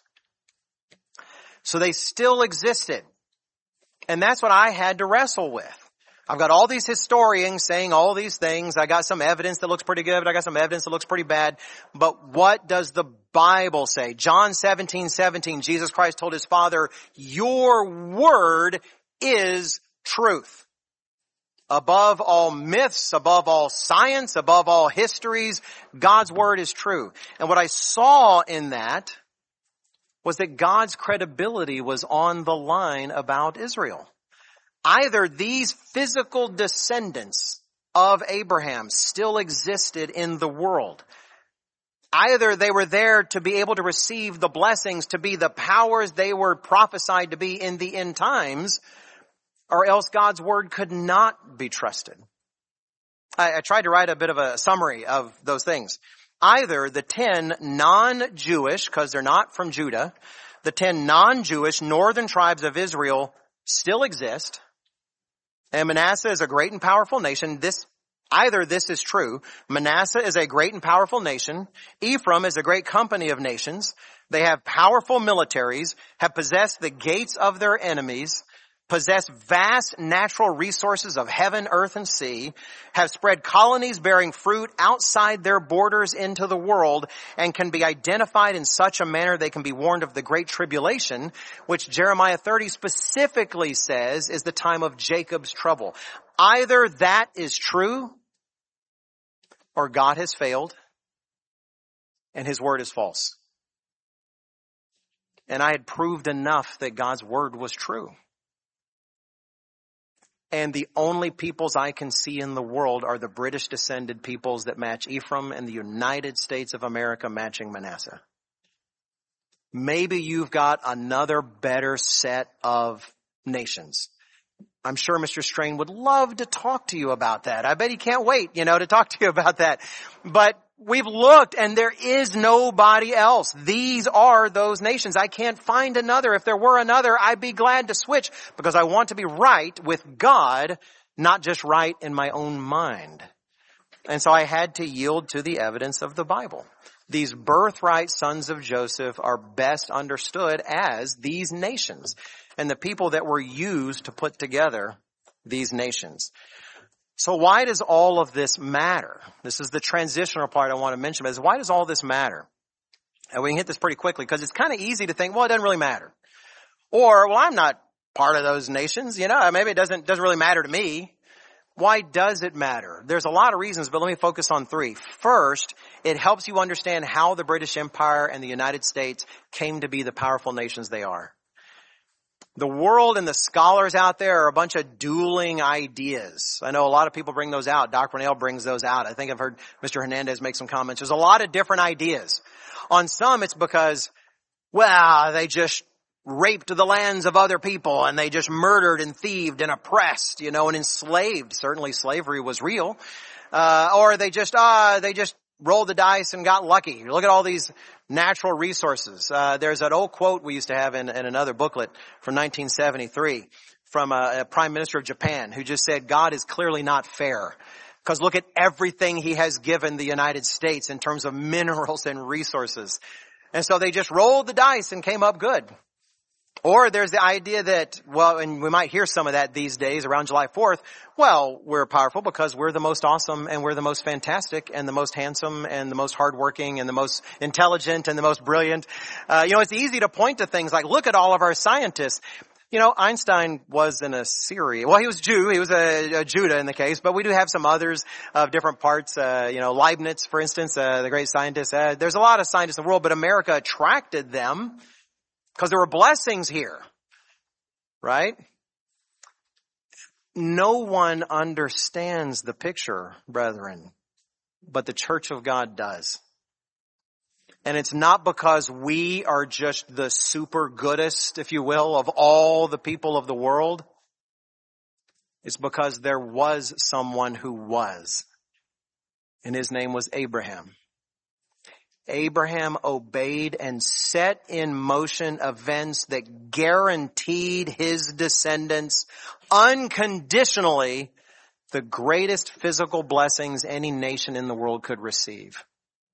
So they still existed. And that's what I had to wrestle with. I've got all these historians saying all these things. I got some evidence that looks pretty good, but I got some evidence that looks pretty bad. But what does the Bible say? John seventeen seventeen, Jesus Christ told his Father, "Your word is truth." Above all myths, above all science, above all histories, God's word is true. And what I saw in that was that God's credibility was on the line about Israel. Either these physical descendants of Abraham still existed in the world, Either they were there to be able to receive the blessings, to be the powers they were prophesied to be in the end times, or else God's word could not be trusted. I, I tried to write a bit of a summary of those things. Either the ten non-Jewish, because they're not from Judah, the ten non-Jewish northern tribes of Israel still exist, and Manasseh is a great and powerful nation. This Either this is true. Manasseh is a great and powerful nation. Ephraim is a great company of nations. They have powerful militaries, have possessed the gates of their enemies, possess vast natural resources of heaven, earth, and sea, have spread colonies bearing fruit outside their borders into the world, and can be identified in such a manner they can be warned of the great tribulation, which Jeremiah thirty specifically says is the time of Jacob's trouble. Either that is true, or God has failed, and his word is false. And I had proved enough that God's word was true. And the only peoples I can see in the world are the British descended peoples that match Ephraim, and the United States of America matching Manasseh. Maybe you've got another better set of nations. I'm sure Mister Strain would love to talk to you about that. I bet he can't wait, you know, to talk to you about that. But we've looked and there is nobody else. These are those nations. I can't find another. If there were another, I'd be glad to switch, because I want to be right with God, not just right in my own mind. And so I had to yield to the evidence of the Bible. These birthright sons of Joseph are best understood as these nations, and the people that were used to put together these nations. So why does all of this matter? This is the transitional part I want to mention, is why does all this matter? And we can hit this pretty quickly, because it's kind of easy to think, well, it doesn't really matter. Or, well, I'm not part of those nations, you know, maybe it doesn't, doesn't really matter to me. Why does it matter? There's a lot of reasons, but let me focus on three. First, it helps you understand how the British Empire and the United States came to be the powerful nations they are. The world and the scholars out there are a bunch of dueling ideas. I know a lot of people bring those out. Doc Rennell brings those out. I think I've heard Mister Hernandez make some comments. There's a lot of different ideas. On some, it's because, well, they just raped the lands of other people, and they just murdered and thieved and oppressed, you know, and enslaved. Certainly slavery was real. Uh, or they just, uh, they just rolled the dice and got lucky. Look at all these natural resources. Uh, there's that old quote we used to have in, in another booklet from nineteen seventy-three from a, a prime minister of Japan, who just said, God is clearly not fair, because look at everything he has given the United States in terms of minerals and resources. And so they just rolled the dice and came up good. Or there's the idea that, well, and we might hear some of that these days around July fourth, well, we're powerful because we're the most awesome, and we're the most fantastic, and the most handsome, and the most hardworking, and the most intelligent, and the most brilliant. Uh, you know, it's easy to point to things like, look at all of our scientists. You know, Einstein was in a Syria. Well, he was Jew. He was a, a Judah in the case, but we do have some others of different parts. Uh, you know, Leibniz, for instance, uh, the great scientist. Uh, there's a lot of scientists in the world, but America attracted them because there were blessings here, right? No one understands the picture, brethren, but the Church of God does. And it's not because we are just the super goodest, if you will, of all the people of the world. It's because there was someone who was, and his name was Abraham. Abraham obeyed and set in motion events that guaranteed his descendants unconditionally the greatest physical blessings any nation in the world could receive.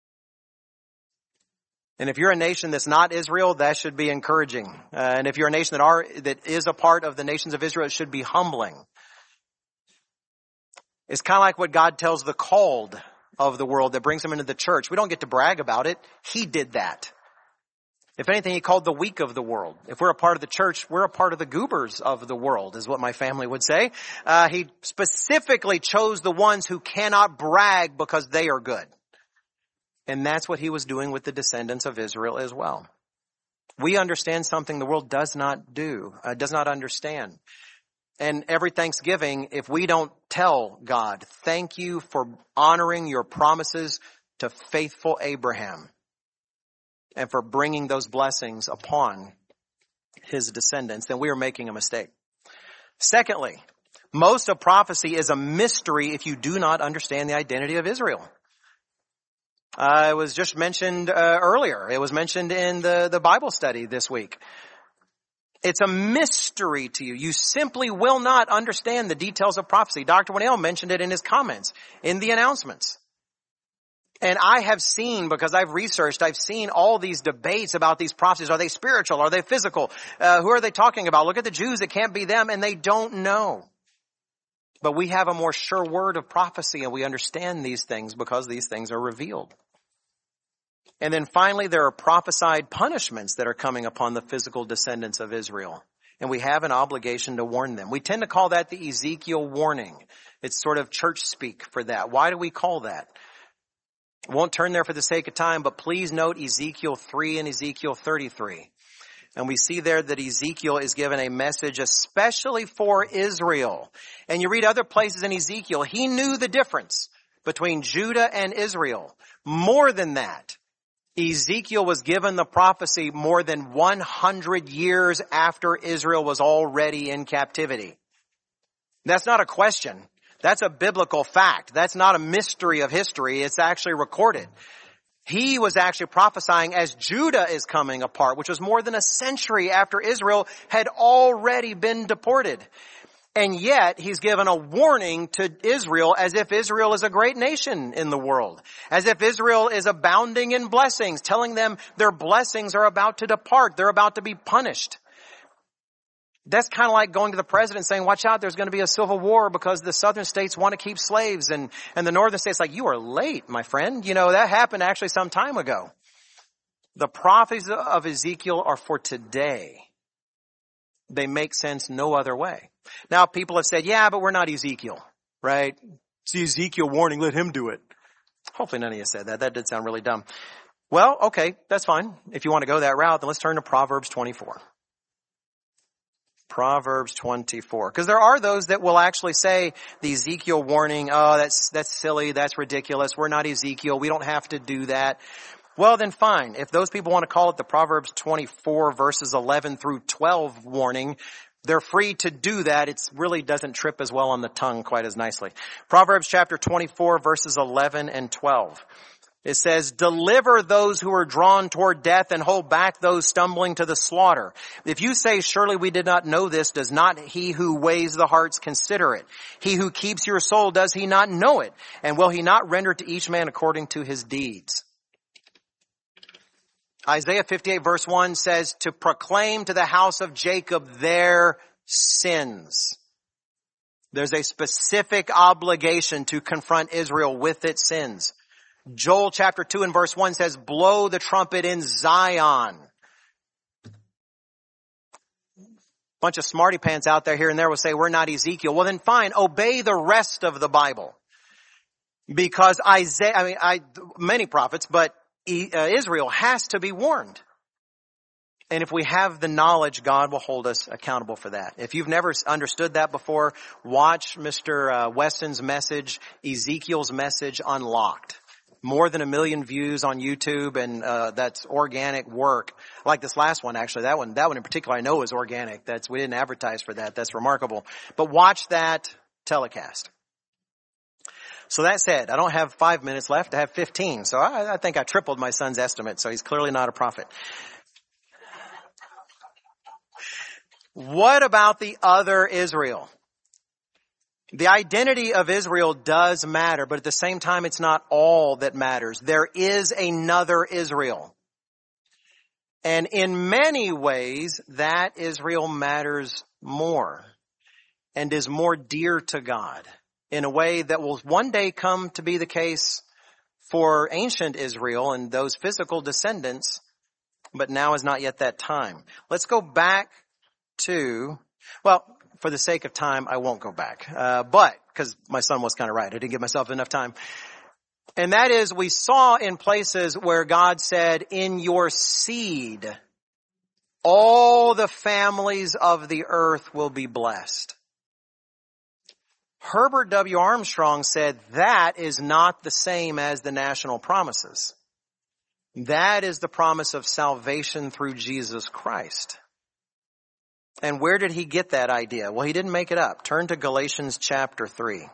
And if you're a nation that's not Israel, that should be encouraging. Uh, and if you're a nation that are that is a part of the nations of Israel, it should be humbling. It's kind of like what God tells the called of the world that brings them into the church. We don't get to brag about it. He did that. If anything, he called the weak of the world. If we're a part of the church, we're a part of the goobers of the world, is what my family would say. Uh, he specifically chose the ones who cannot brag because they are good. And that's what he was doing with the descendants of Israel as well. We understand something the world does not do, uh, does not understand. And every Thanksgiving, if we don't tell God, thank you for honoring your promises to faithful Abraham and for bringing those blessings upon his descendants, then we are making a mistake. Secondly, most of prophecy is a mystery if you do not understand the identity of Israel. Uh, it was just mentioned uh, earlier. It was mentioned in the, the Bible study this week. It's a mystery to you. You simply will not understand the details of prophecy. Doctor Winnell mentioned it in his comments, in the announcements. And I have seen, because I've researched, I've seen all these debates about these prophecies. Are they spiritual? Are they physical? Uh, who are they talking about? Look at the Jews. It can't be them. And they don't know. But we have a more sure word of prophecy, and we understand these things because these things are revealed. And then finally, there are prophesied punishments that are coming upon the physical descendants of Israel. And we have an obligation to warn them. We tend to call that the Ezekiel warning. It's sort of church speak for that. Why do we call that? I won't turn there for the sake of time, but please note Ezekiel three and Ezekiel thirty-three. And we see there that Ezekiel is given a message especially for Israel. And you read other places in Ezekiel, he knew the difference between Judah and Israel. More than that, Ezekiel was given the prophecy more than one hundred years after Israel was already in captivity. That's not a question. That's a biblical fact. That's not a mystery of history. It's actually recorded. He was actually prophesying as Judah is coming apart, which was more than a century after Israel had already been deported. And yet, he's given a warning to Israel as if Israel is a great nation in the world. As if Israel is abounding in blessings, telling them their blessings are about to depart. They're about to be punished. That's kind of like going to the president saying, watch out, there's going to be a civil war because the southern states want to keep slaves. And, and the northern states like, you are late, my friend. You know, that happened actually some time ago. The prophecies of Ezekiel are for today. They make sense no other way. Now, people have said, yeah, but we're not Ezekiel, right? It's the Ezekiel warning, let him do it. Hopefully none of you said that. That did sound really dumb. Well, okay, that's fine. If you want to go that route, then let's turn to Proverbs twenty-four. Proverbs twenty-four. Because there are those that will actually say the Ezekiel warning, oh, that's, that's silly, that's ridiculous, we're not Ezekiel, we don't have to do that. Well, then fine. If those people want to call it the Proverbs twenty-four verses eleven through twelve warning, they're free to do that. It really doesn't trip as well on the tongue quite as nicely. Proverbs chapter twenty-four verses eleven and twelve. It says, deliver those who are drawn toward death and hold back those stumbling to the slaughter. If you say, surely we did not know this, does not he who weighs the hearts consider it? He who keeps your soul, does he not know it? And will he not render to each man according to his deeds? Isaiah fifty-eight verse one says, to proclaim to the house of Jacob their sins. There's a specific obligation to confront Israel with its sins. Joel chapter two and verse one says, blow the trumpet in Zion. Bunch of smarty pants out there here and there will say, we're not Ezekiel. Well then fine, obey the rest of the Bible. Because Isaiah, I mean, I, many prophets, but Israel has to be warned. And if we have the knowledge, God will hold us accountable for that. If you've never understood that before, watch Mister Weston's message, Ezekiel's message, Unlocked. More than a million views on YouTube, and uh that's organic work. Like this last one, actually. That one, that one in particular, I know is organic. That's, we didn't advertise for that. That's remarkable. But watch that telecast. So that said, I don't have five minutes left. I have fifteen. So I, I think I tripled my son's estimate. So he's clearly not a prophet. What about the other Israel? The identity of Israel does matter, but at the same time, it's not all that matters. There is another Israel. And in many ways, that Israel matters more and is more dear to God in a way that will one day come to be the case for ancient Israel and those physical descendants, but now is not yet that time. Let's go back to, well, for the sake of time, I won't go back. Uh, but, because my son was kind of right. I didn't give myself enough time. And that is, we saw in places where God said, in your seed, all the families of the earth will be blessed. Herbert W. Armstrong said that is not the same as the national promises. That is the promise of salvation through Jesus Christ. And where did he get that idea? Well, he didn't make it up. Turn to Galatians chapter three.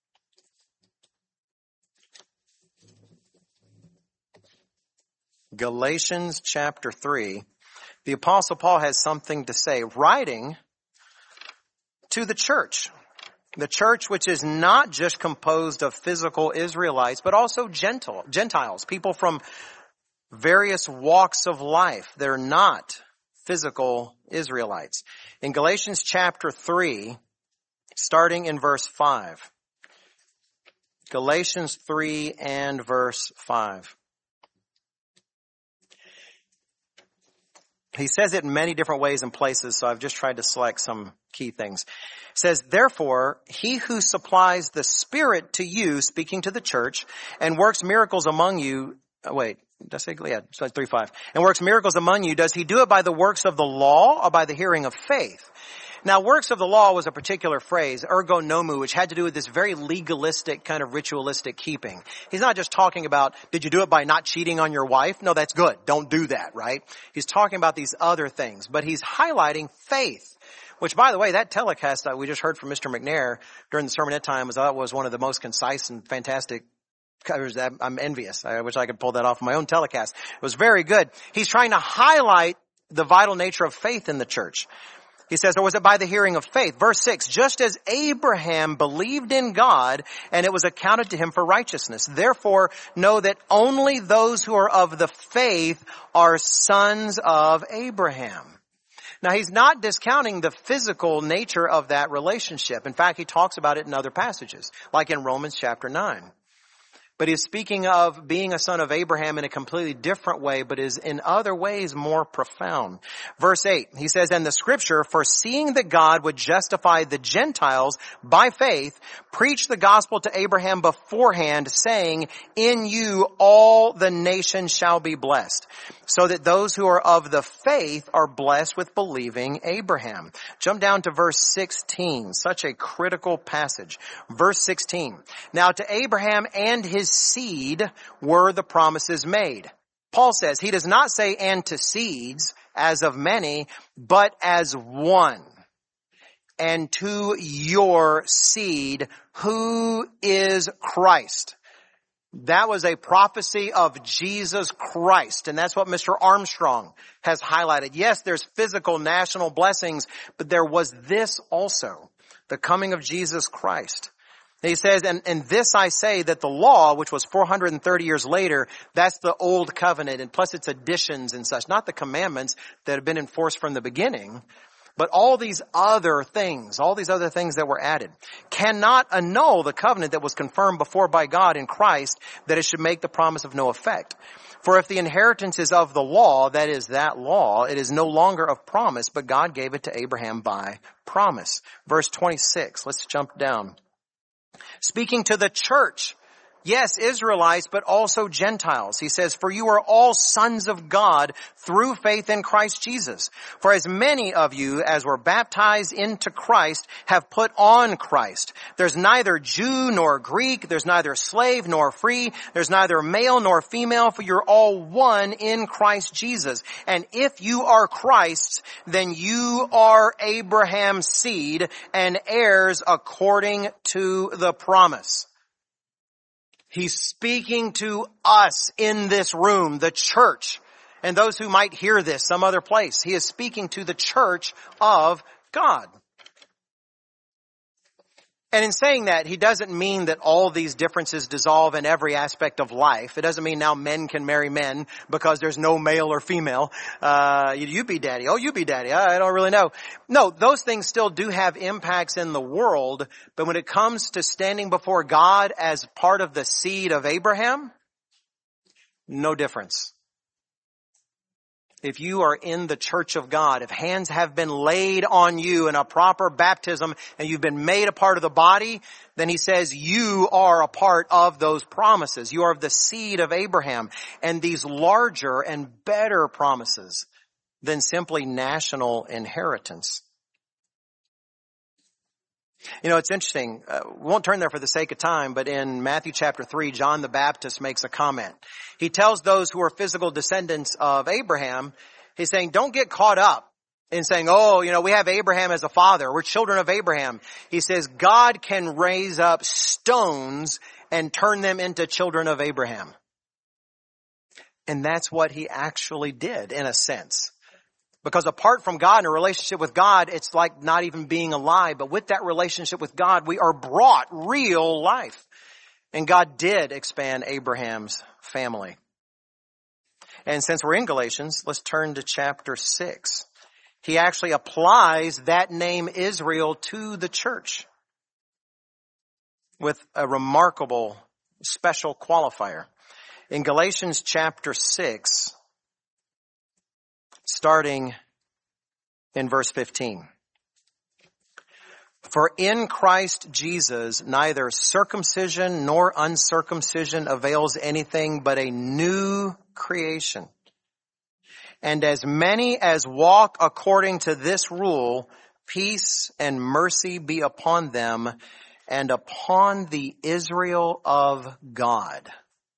Galatians chapter three. The Apostle Paul has something to say, writing to the church. The church which is not just composed of physical Israelites, but also gentle, Gentiles, people from various walks of life. They're not physical Israelites. In Galatians chapter three, starting in verse five. Galatians three and verse five. He says it in many different ways and places, so I've just tried to select some key things. It says, therefore, he who supplies the Spirit to you, speaking to the church, and works miracles among you, oh, wait, did I say, yeah, it's like three five. And works miracles among you, does he do it by the works of the law or by the hearing of faith? Now, works of the law was a particular phrase, ergo nomu, which had to do with this very legalistic kind of ritualistic keeping. He's not just talking about, did you do it by not cheating on your wife? No, that's good. Don't do that, right? He's talking about these other things, but he's highlighting faith, which, by the way, that telecast that we just heard from Mister McNair during the sermonette time was, that was one of the most concise and fantastic covers. That I'm envious. I wish I could pull that off my own telecast. It was very good. He's trying to highlight the vital nature of faith in the church. He says, or was it by the hearing of faith? Verse six, just as Abraham believed in God and it was accounted to him for righteousness. Therefore, know that only those who are of the faith are sons of Abraham. Now, he's not discounting the physical nature of that relationship. In fact, he talks about it in other passages, like in Romans chapter nine. But he's speaking of being a son of Abraham in a completely different way, but is in other ways more profound. Verse eight, he says, and the scripture, foreseeing that God would justify the Gentiles by faith, preached the gospel to Abraham beforehand, saying, in you all the nations shall be blessed. So that those who are of the faith are blessed with believing Abraham. Jump down to verse sixteen, such a critical passage. Verse sixteen, now to Abraham and his seed were the promises made. Paul says, he does not say and to seeds as of many, but as one. And to your seed, who is Christ. That was a prophecy of Jesus Christ, and that's what Mister Armstrong has highlighted. Yes, there's physical national blessings, but there was this also, the coming of Jesus Christ. He says, and, and this I say, that the law, which was four hundred thirty years later, that's the old covenant, and plus its additions and such, not the commandments that have been enforced from the beginning, but all these other things, all these other things that were added, cannot annul the covenant that was confirmed before by God in Christ, that it should make the promise of no effect. For if the inheritance is of the law, that is that law, it is no longer of promise, but God gave it to Abraham by promise. Verse twenty-six, let's jump down. Speaking to the church, yes, Israelites, but also Gentiles. He says, for you are all sons of God through faith in Christ Jesus. For as many of you as were baptized into Christ have put on Christ. There's neither Jew nor Greek. There's neither slave nor free. There's neither male nor female, for you're all one in Christ Jesus. And if you are Christ's, then you are Abraham's seed and heirs according to the promise. He's speaking to us in this room, the church, and those who might hear this some other place. He is speaking to the church of God. And in saying that, he doesn't mean that all these differences dissolve in every aspect of life. It doesn't mean now men can marry men because there's no male or female. Uh, you, you be daddy. Oh, you be daddy. I don't really know. No, those things still do have impacts in the world. But when it comes to standing before God as part of the seed of Abraham, no difference. If you are in the church of God, if hands have been laid on you in a proper baptism and you've been made a part of the body, then he says you are a part of those promises. You are of the seed of Abraham, and these larger and better promises than simply national inheritance. You know, it's interesting. Uh, we won't turn there for the sake of time, but in Matthew chapter three, John the Baptist makes a comment. He tells those who are physical descendants of Abraham, he's saying, don't get caught up in saying, oh, you know, we have Abraham as a father. We're children of Abraham. He says, God can raise up stones and turn them into children of Abraham. And that's what he actually did, in a sense. Because apart from God and a relationship with God, it's like not even being alive. But with that relationship with God, we are brought real life. And God did expand Abraham's family. And since we're in Galatians, let's turn to chapter six. He actually applies that name Israel to the church with a remarkable special qualifier. In Galatians chapter six, starting in verse fifteen. For in Christ Jesus, neither circumcision nor uncircumcision avails anything but a new creation. And as many as walk according to this rule, peace and mercy be upon them and upon the Israel of God.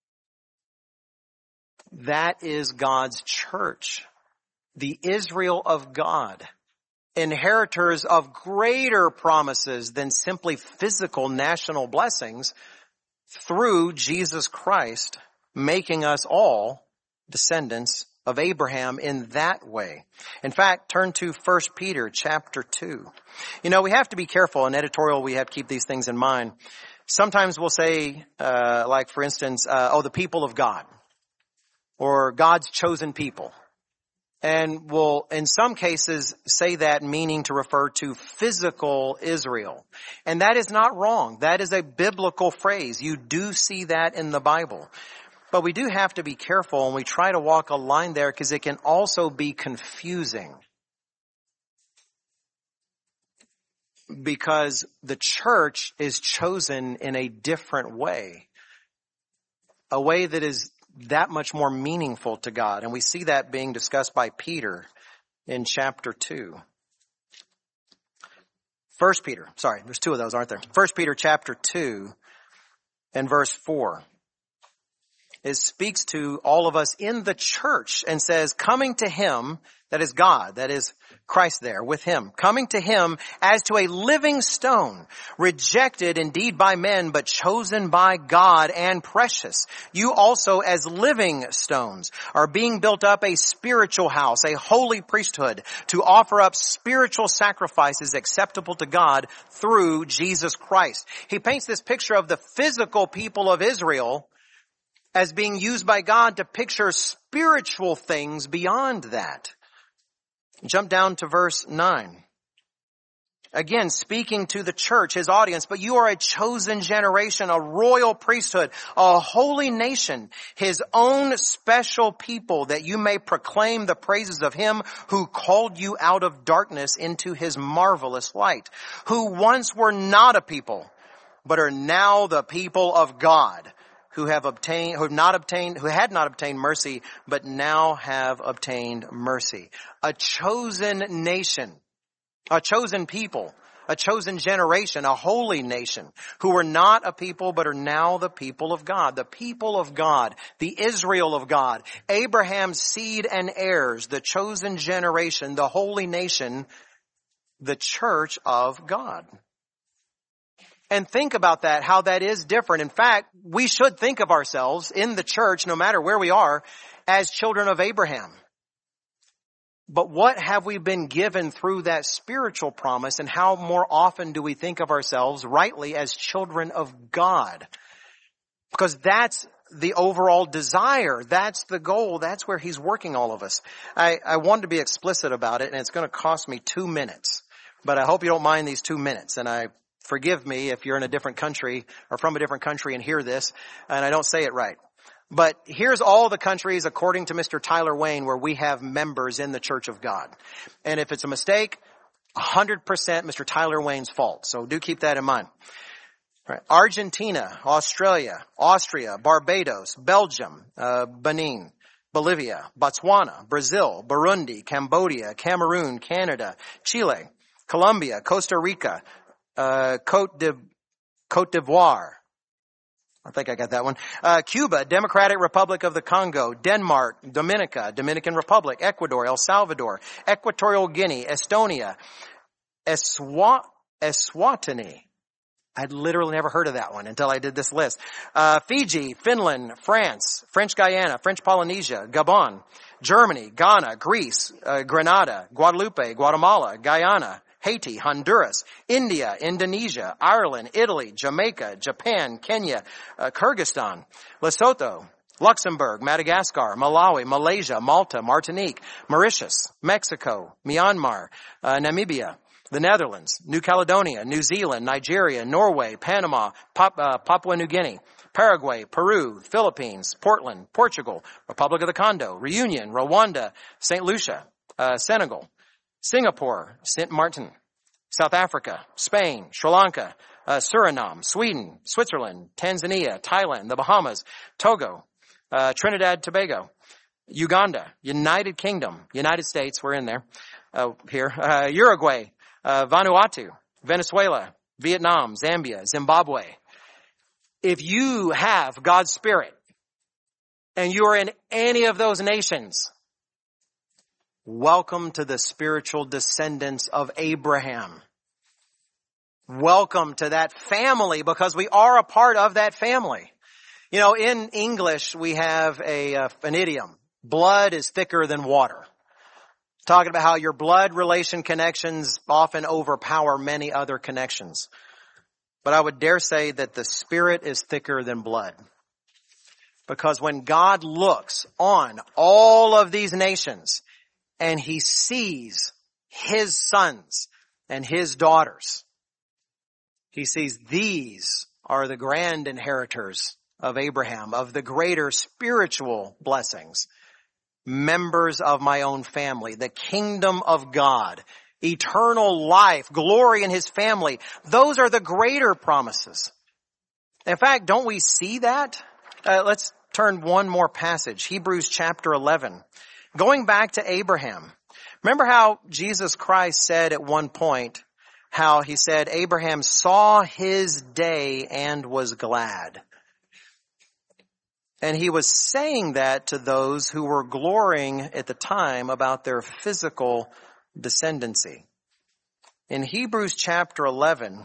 That is God's church. The Israel of God, inheritors of greater promises than simply physical national blessings through Jesus Christ, making us all descendants of Abraham in that way. In fact, turn to First Peter chapter two. You know, we have to be careful. In editorial, we have to keep these things in mind. Sometimes we'll say, uh, like for instance, uh, oh, the people of God, or God's chosen people. And will, in some cases, say that meaning to refer to physical Israel. And that is not wrong. That is a biblical phrase. You do see that in the Bible. But we do have to be careful when we try to walk a line there, because it can also be confusing. Because the church is chosen in a different way. A way that is that much more meaningful to God. And we see that being discussed by Peter in chapter two. First Peter, sorry, there's two of those, aren't there? First Peter chapter two and verse four. It speaks to all of us in the church and says, coming to him, that is God, that is Christ there with him, coming to him as to a living stone, rejected indeed by men, but chosen by God and precious. You also as living stones are being built up a spiritual house, a holy priesthood, to offer up spiritual sacrifices acceptable to God through Jesus Christ. He paints this picture of the physical people of Israel as being used by God to picture spiritual things beyond that. Jump down to verse nine. Again, speaking to the church, his audience, but you are a chosen generation, a royal priesthood, a holy nation, his own special people, that you may proclaim the praises of him who called you out of darkness into his marvelous light, who once were not a people, but are now the people of God, who have obtained, who have not obtained, who had not obtained mercy, but now have obtained mercy. A chosen nation, a chosen people, a chosen generation, a holy nation, who were not a people, but are now the people of God, the people of God, the Israel of God, Abraham's seed and heirs, the chosen generation, the holy nation, the church of God. And think about that, how that is different. In fact, we should think of ourselves in the church, no matter where we are, as children of Abraham. But what have we been given through that spiritual promise, and how more often do we think of ourselves rightly as children of God? Because that's the overall desire. That's the goal. That's where he's working all of us. I, I wanted to be explicit about it, and it's going to cost me two minutes. But I hope you don't mind these two minutes. And I forgive me if you're in a different country or from a different country and hear this, and I don't say it right. But here's all the countries, according to Mister Tyler Wayne, where we have members in the Church of God. And if it's a mistake, one hundred percent Mister Tyler Wayne's fault. So do keep that in mind. All right. Argentina, Australia, Austria, Barbados, Belgium, uh, Benin, Bolivia, Botswana, Brazil, Burundi, Cambodia, Cameroon, Canada, Chile, Colombia, Costa Rica, uh, Cote de, Cote d'Ivoire. I think I got that one. Uh, Cuba, Democratic Republic of the Congo, Denmark, Dominica, Dominican Republic, Ecuador, El Salvador, Equatorial Guinea, Estonia, Eswa, Eswatini. I'd literally never heard of that one until I did this list. Uh, Fiji, Finland, France, French Guyana, French Polynesia, Gabon, Germany, Ghana, Greece, uh, Grenada, Guadeloupe, Guatemala, Guyana, Haiti, Honduras, India, Indonesia, Ireland, Italy, Jamaica, Japan, Kenya, uh, Kyrgyzstan, Lesotho, Luxembourg, Madagascar, Malawi, Malaysia, Malta, Martinique, Mauritius, Mexico, Myanmar, uh, Namibia, the Netherlands, New Caledonia, New Zealand, Nigeria, Norway, Panama, Pap- uh, Papua New Guinea, Paraguay, Peru, Philippines, Portland, Portugal, Republic of the Congo, Reunion, Rwanda, Saint Lucia, uh, Senegal, Singapore, Saint Martin, South Africa, Spain, Sri Lanka, uh, Suriname, Sweden, Switzerland, Tanzania, Thailand, the Bahamas, Togo, uh, Trinidad, Tobago, Uganda, United Kingdom, United States, we're in there, uh, here, uh, Uruguay, uh, Vanuatu, Venezuela, Vietnam, Zambia, Zimbabwe. If you have God's Spirit and you are in any of those nations, welcome to the spiritual descendants of Abraham. Welcome to that family, because we are a part of that family. You know, in English, we have a, uh, an idiom. Blood is thicker than water. Talking about how your blood relation connections often overpower many other connections. But I would dare say that the Spirit is thicker than blood. Because when God looks on all of these nations and He sees His sons and His daughters, He sees these are the grand inheritors of Abraham, of the greater spiritual blessings. Members of my own family, the kingdom of God, eternal life, glory in His family. Those are the greater promises. In fact, don't we see that? Uh, let's turn one more passage. Hebrews chapter eleven. Going back to Abraham. Remember how Jesus Christ said at one point, how He said, Abraham saw his day and was glad. And He was saying that to those who were glorying at the time about their physical descendancy. In Hebrews chapter eleven,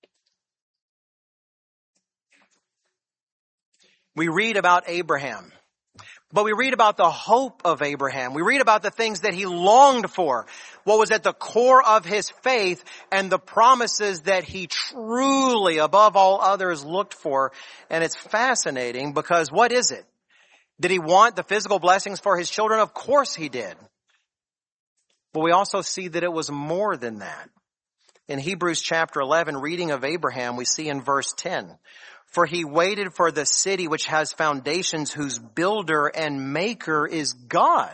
we read about Abraham. But we read about the hope of Abraham. We read about the things that he longed for, what was at the core of his faith, and the promises that he truly, above all others, looked for. And it's fascinating because what is it? Did he want the physical blessings for his children? Of course he did. But we also see that it was more than that. In Hebrews chapter eleven, reading of Abraham, we see in verse ten, for he waited for the city which has foundations, whose builder and maker is God.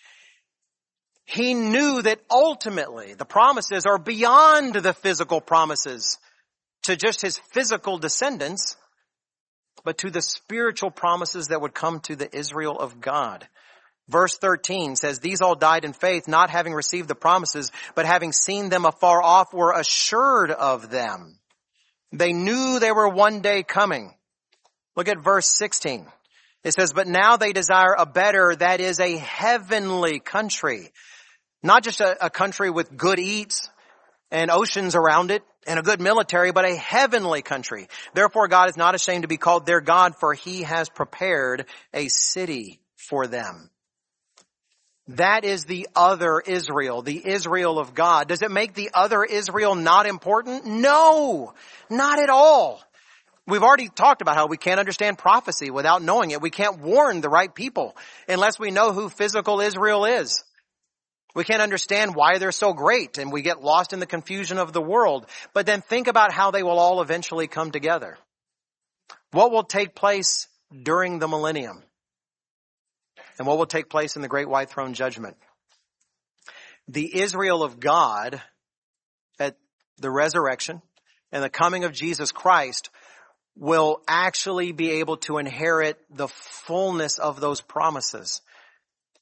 He knew that ultimately the promises are beyond the physical promises to just his physical descendants, but to the spiritual promises that would come to the Israel of God. Verse thirteen says, these all died in faith, not having received the promises, but having seen them afar off, were assured of them. They knew they were one day coming. Look at verse sixteen. It says, but now they desire a better, that is a heavenly country. Not just a, a country with good eats and oceans around it and a good military, but a heavenly country. Therefore God is not ashamed to be called their God, for He has prepared a city for them. That is the other Israel, the Israel of God. Does it make the other Israel not important? No, not at all. We've already talked about how we can't understand prophecy without knowing it. We can't warn the right people unless we know who physical Israel is. We can't understand why they're so great, and we get lost in the confusion of the world. But then think about how they will all eventually come together. What will take place during the millennium? And what will take place in the great white throne judgment? The Israel of God at the resurrection and the coming of Jesus Christ will actually be able to inherit the fullness of those promises.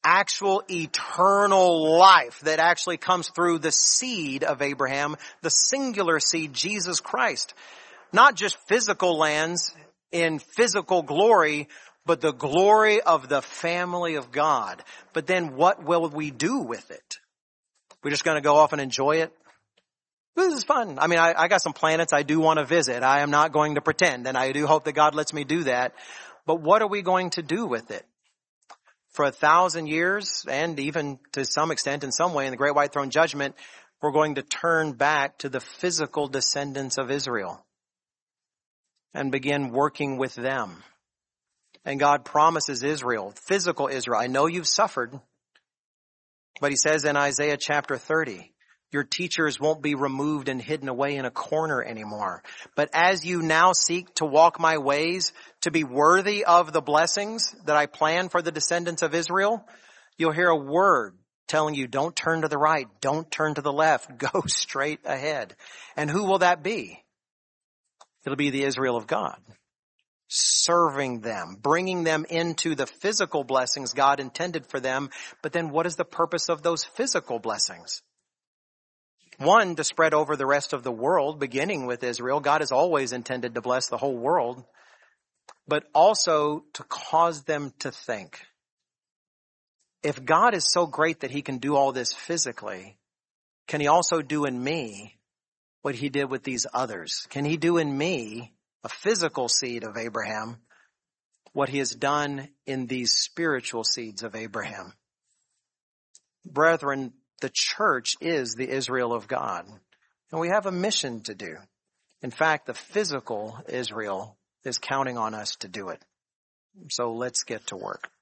actual eternal life that actually comes through the seed of Abraham, the singular seed, Jesus Christ. Not just physical lands in physical glory, but the glory of the family of God. But then what will we do with it? We're just going to go off and enjoy it? This is fun. I mean, I, I got some planets I do want to visit. I am not going to pretend, and I do hope that God lets me do that. But what are we going to do with it? For a thousand years, and even to some extent, in some way, in the Great White Throne Judgment, we're going to turn back to the physical descendants of Israel and begin working with them. And God promises Israel, physical Israel, I know you've suffered, but he says in Isaiah chapter thirty, your teachers won't be removed and hidden away in a corner anymore. But as you now seek to walk my ways, to be worthy of the blessings that I plan for the descendants of Israel, you'll hear a word telling you, don't turn to the right, don't turn to the left, go straight ahead. And who will that be? It'll be the Israel of God, serving them, bringing them into the physical blessings God intended for them. But then what is the purpose of those physical blessings? One, to spread over the rest of the world, beginning with Israel. God has always intended to bless the whole world, but also to cause them to think. If God is so great that he can do all this physically, can he also do in me what he did with these others? Can he do in me, a physical seed of Abraham, what he has done in these spiritual seeds of Abraham? Brethren, the church is the Israel of God, and we have a mission to do. In fact, the physical Israel is counting on us to do it. So let's get to work.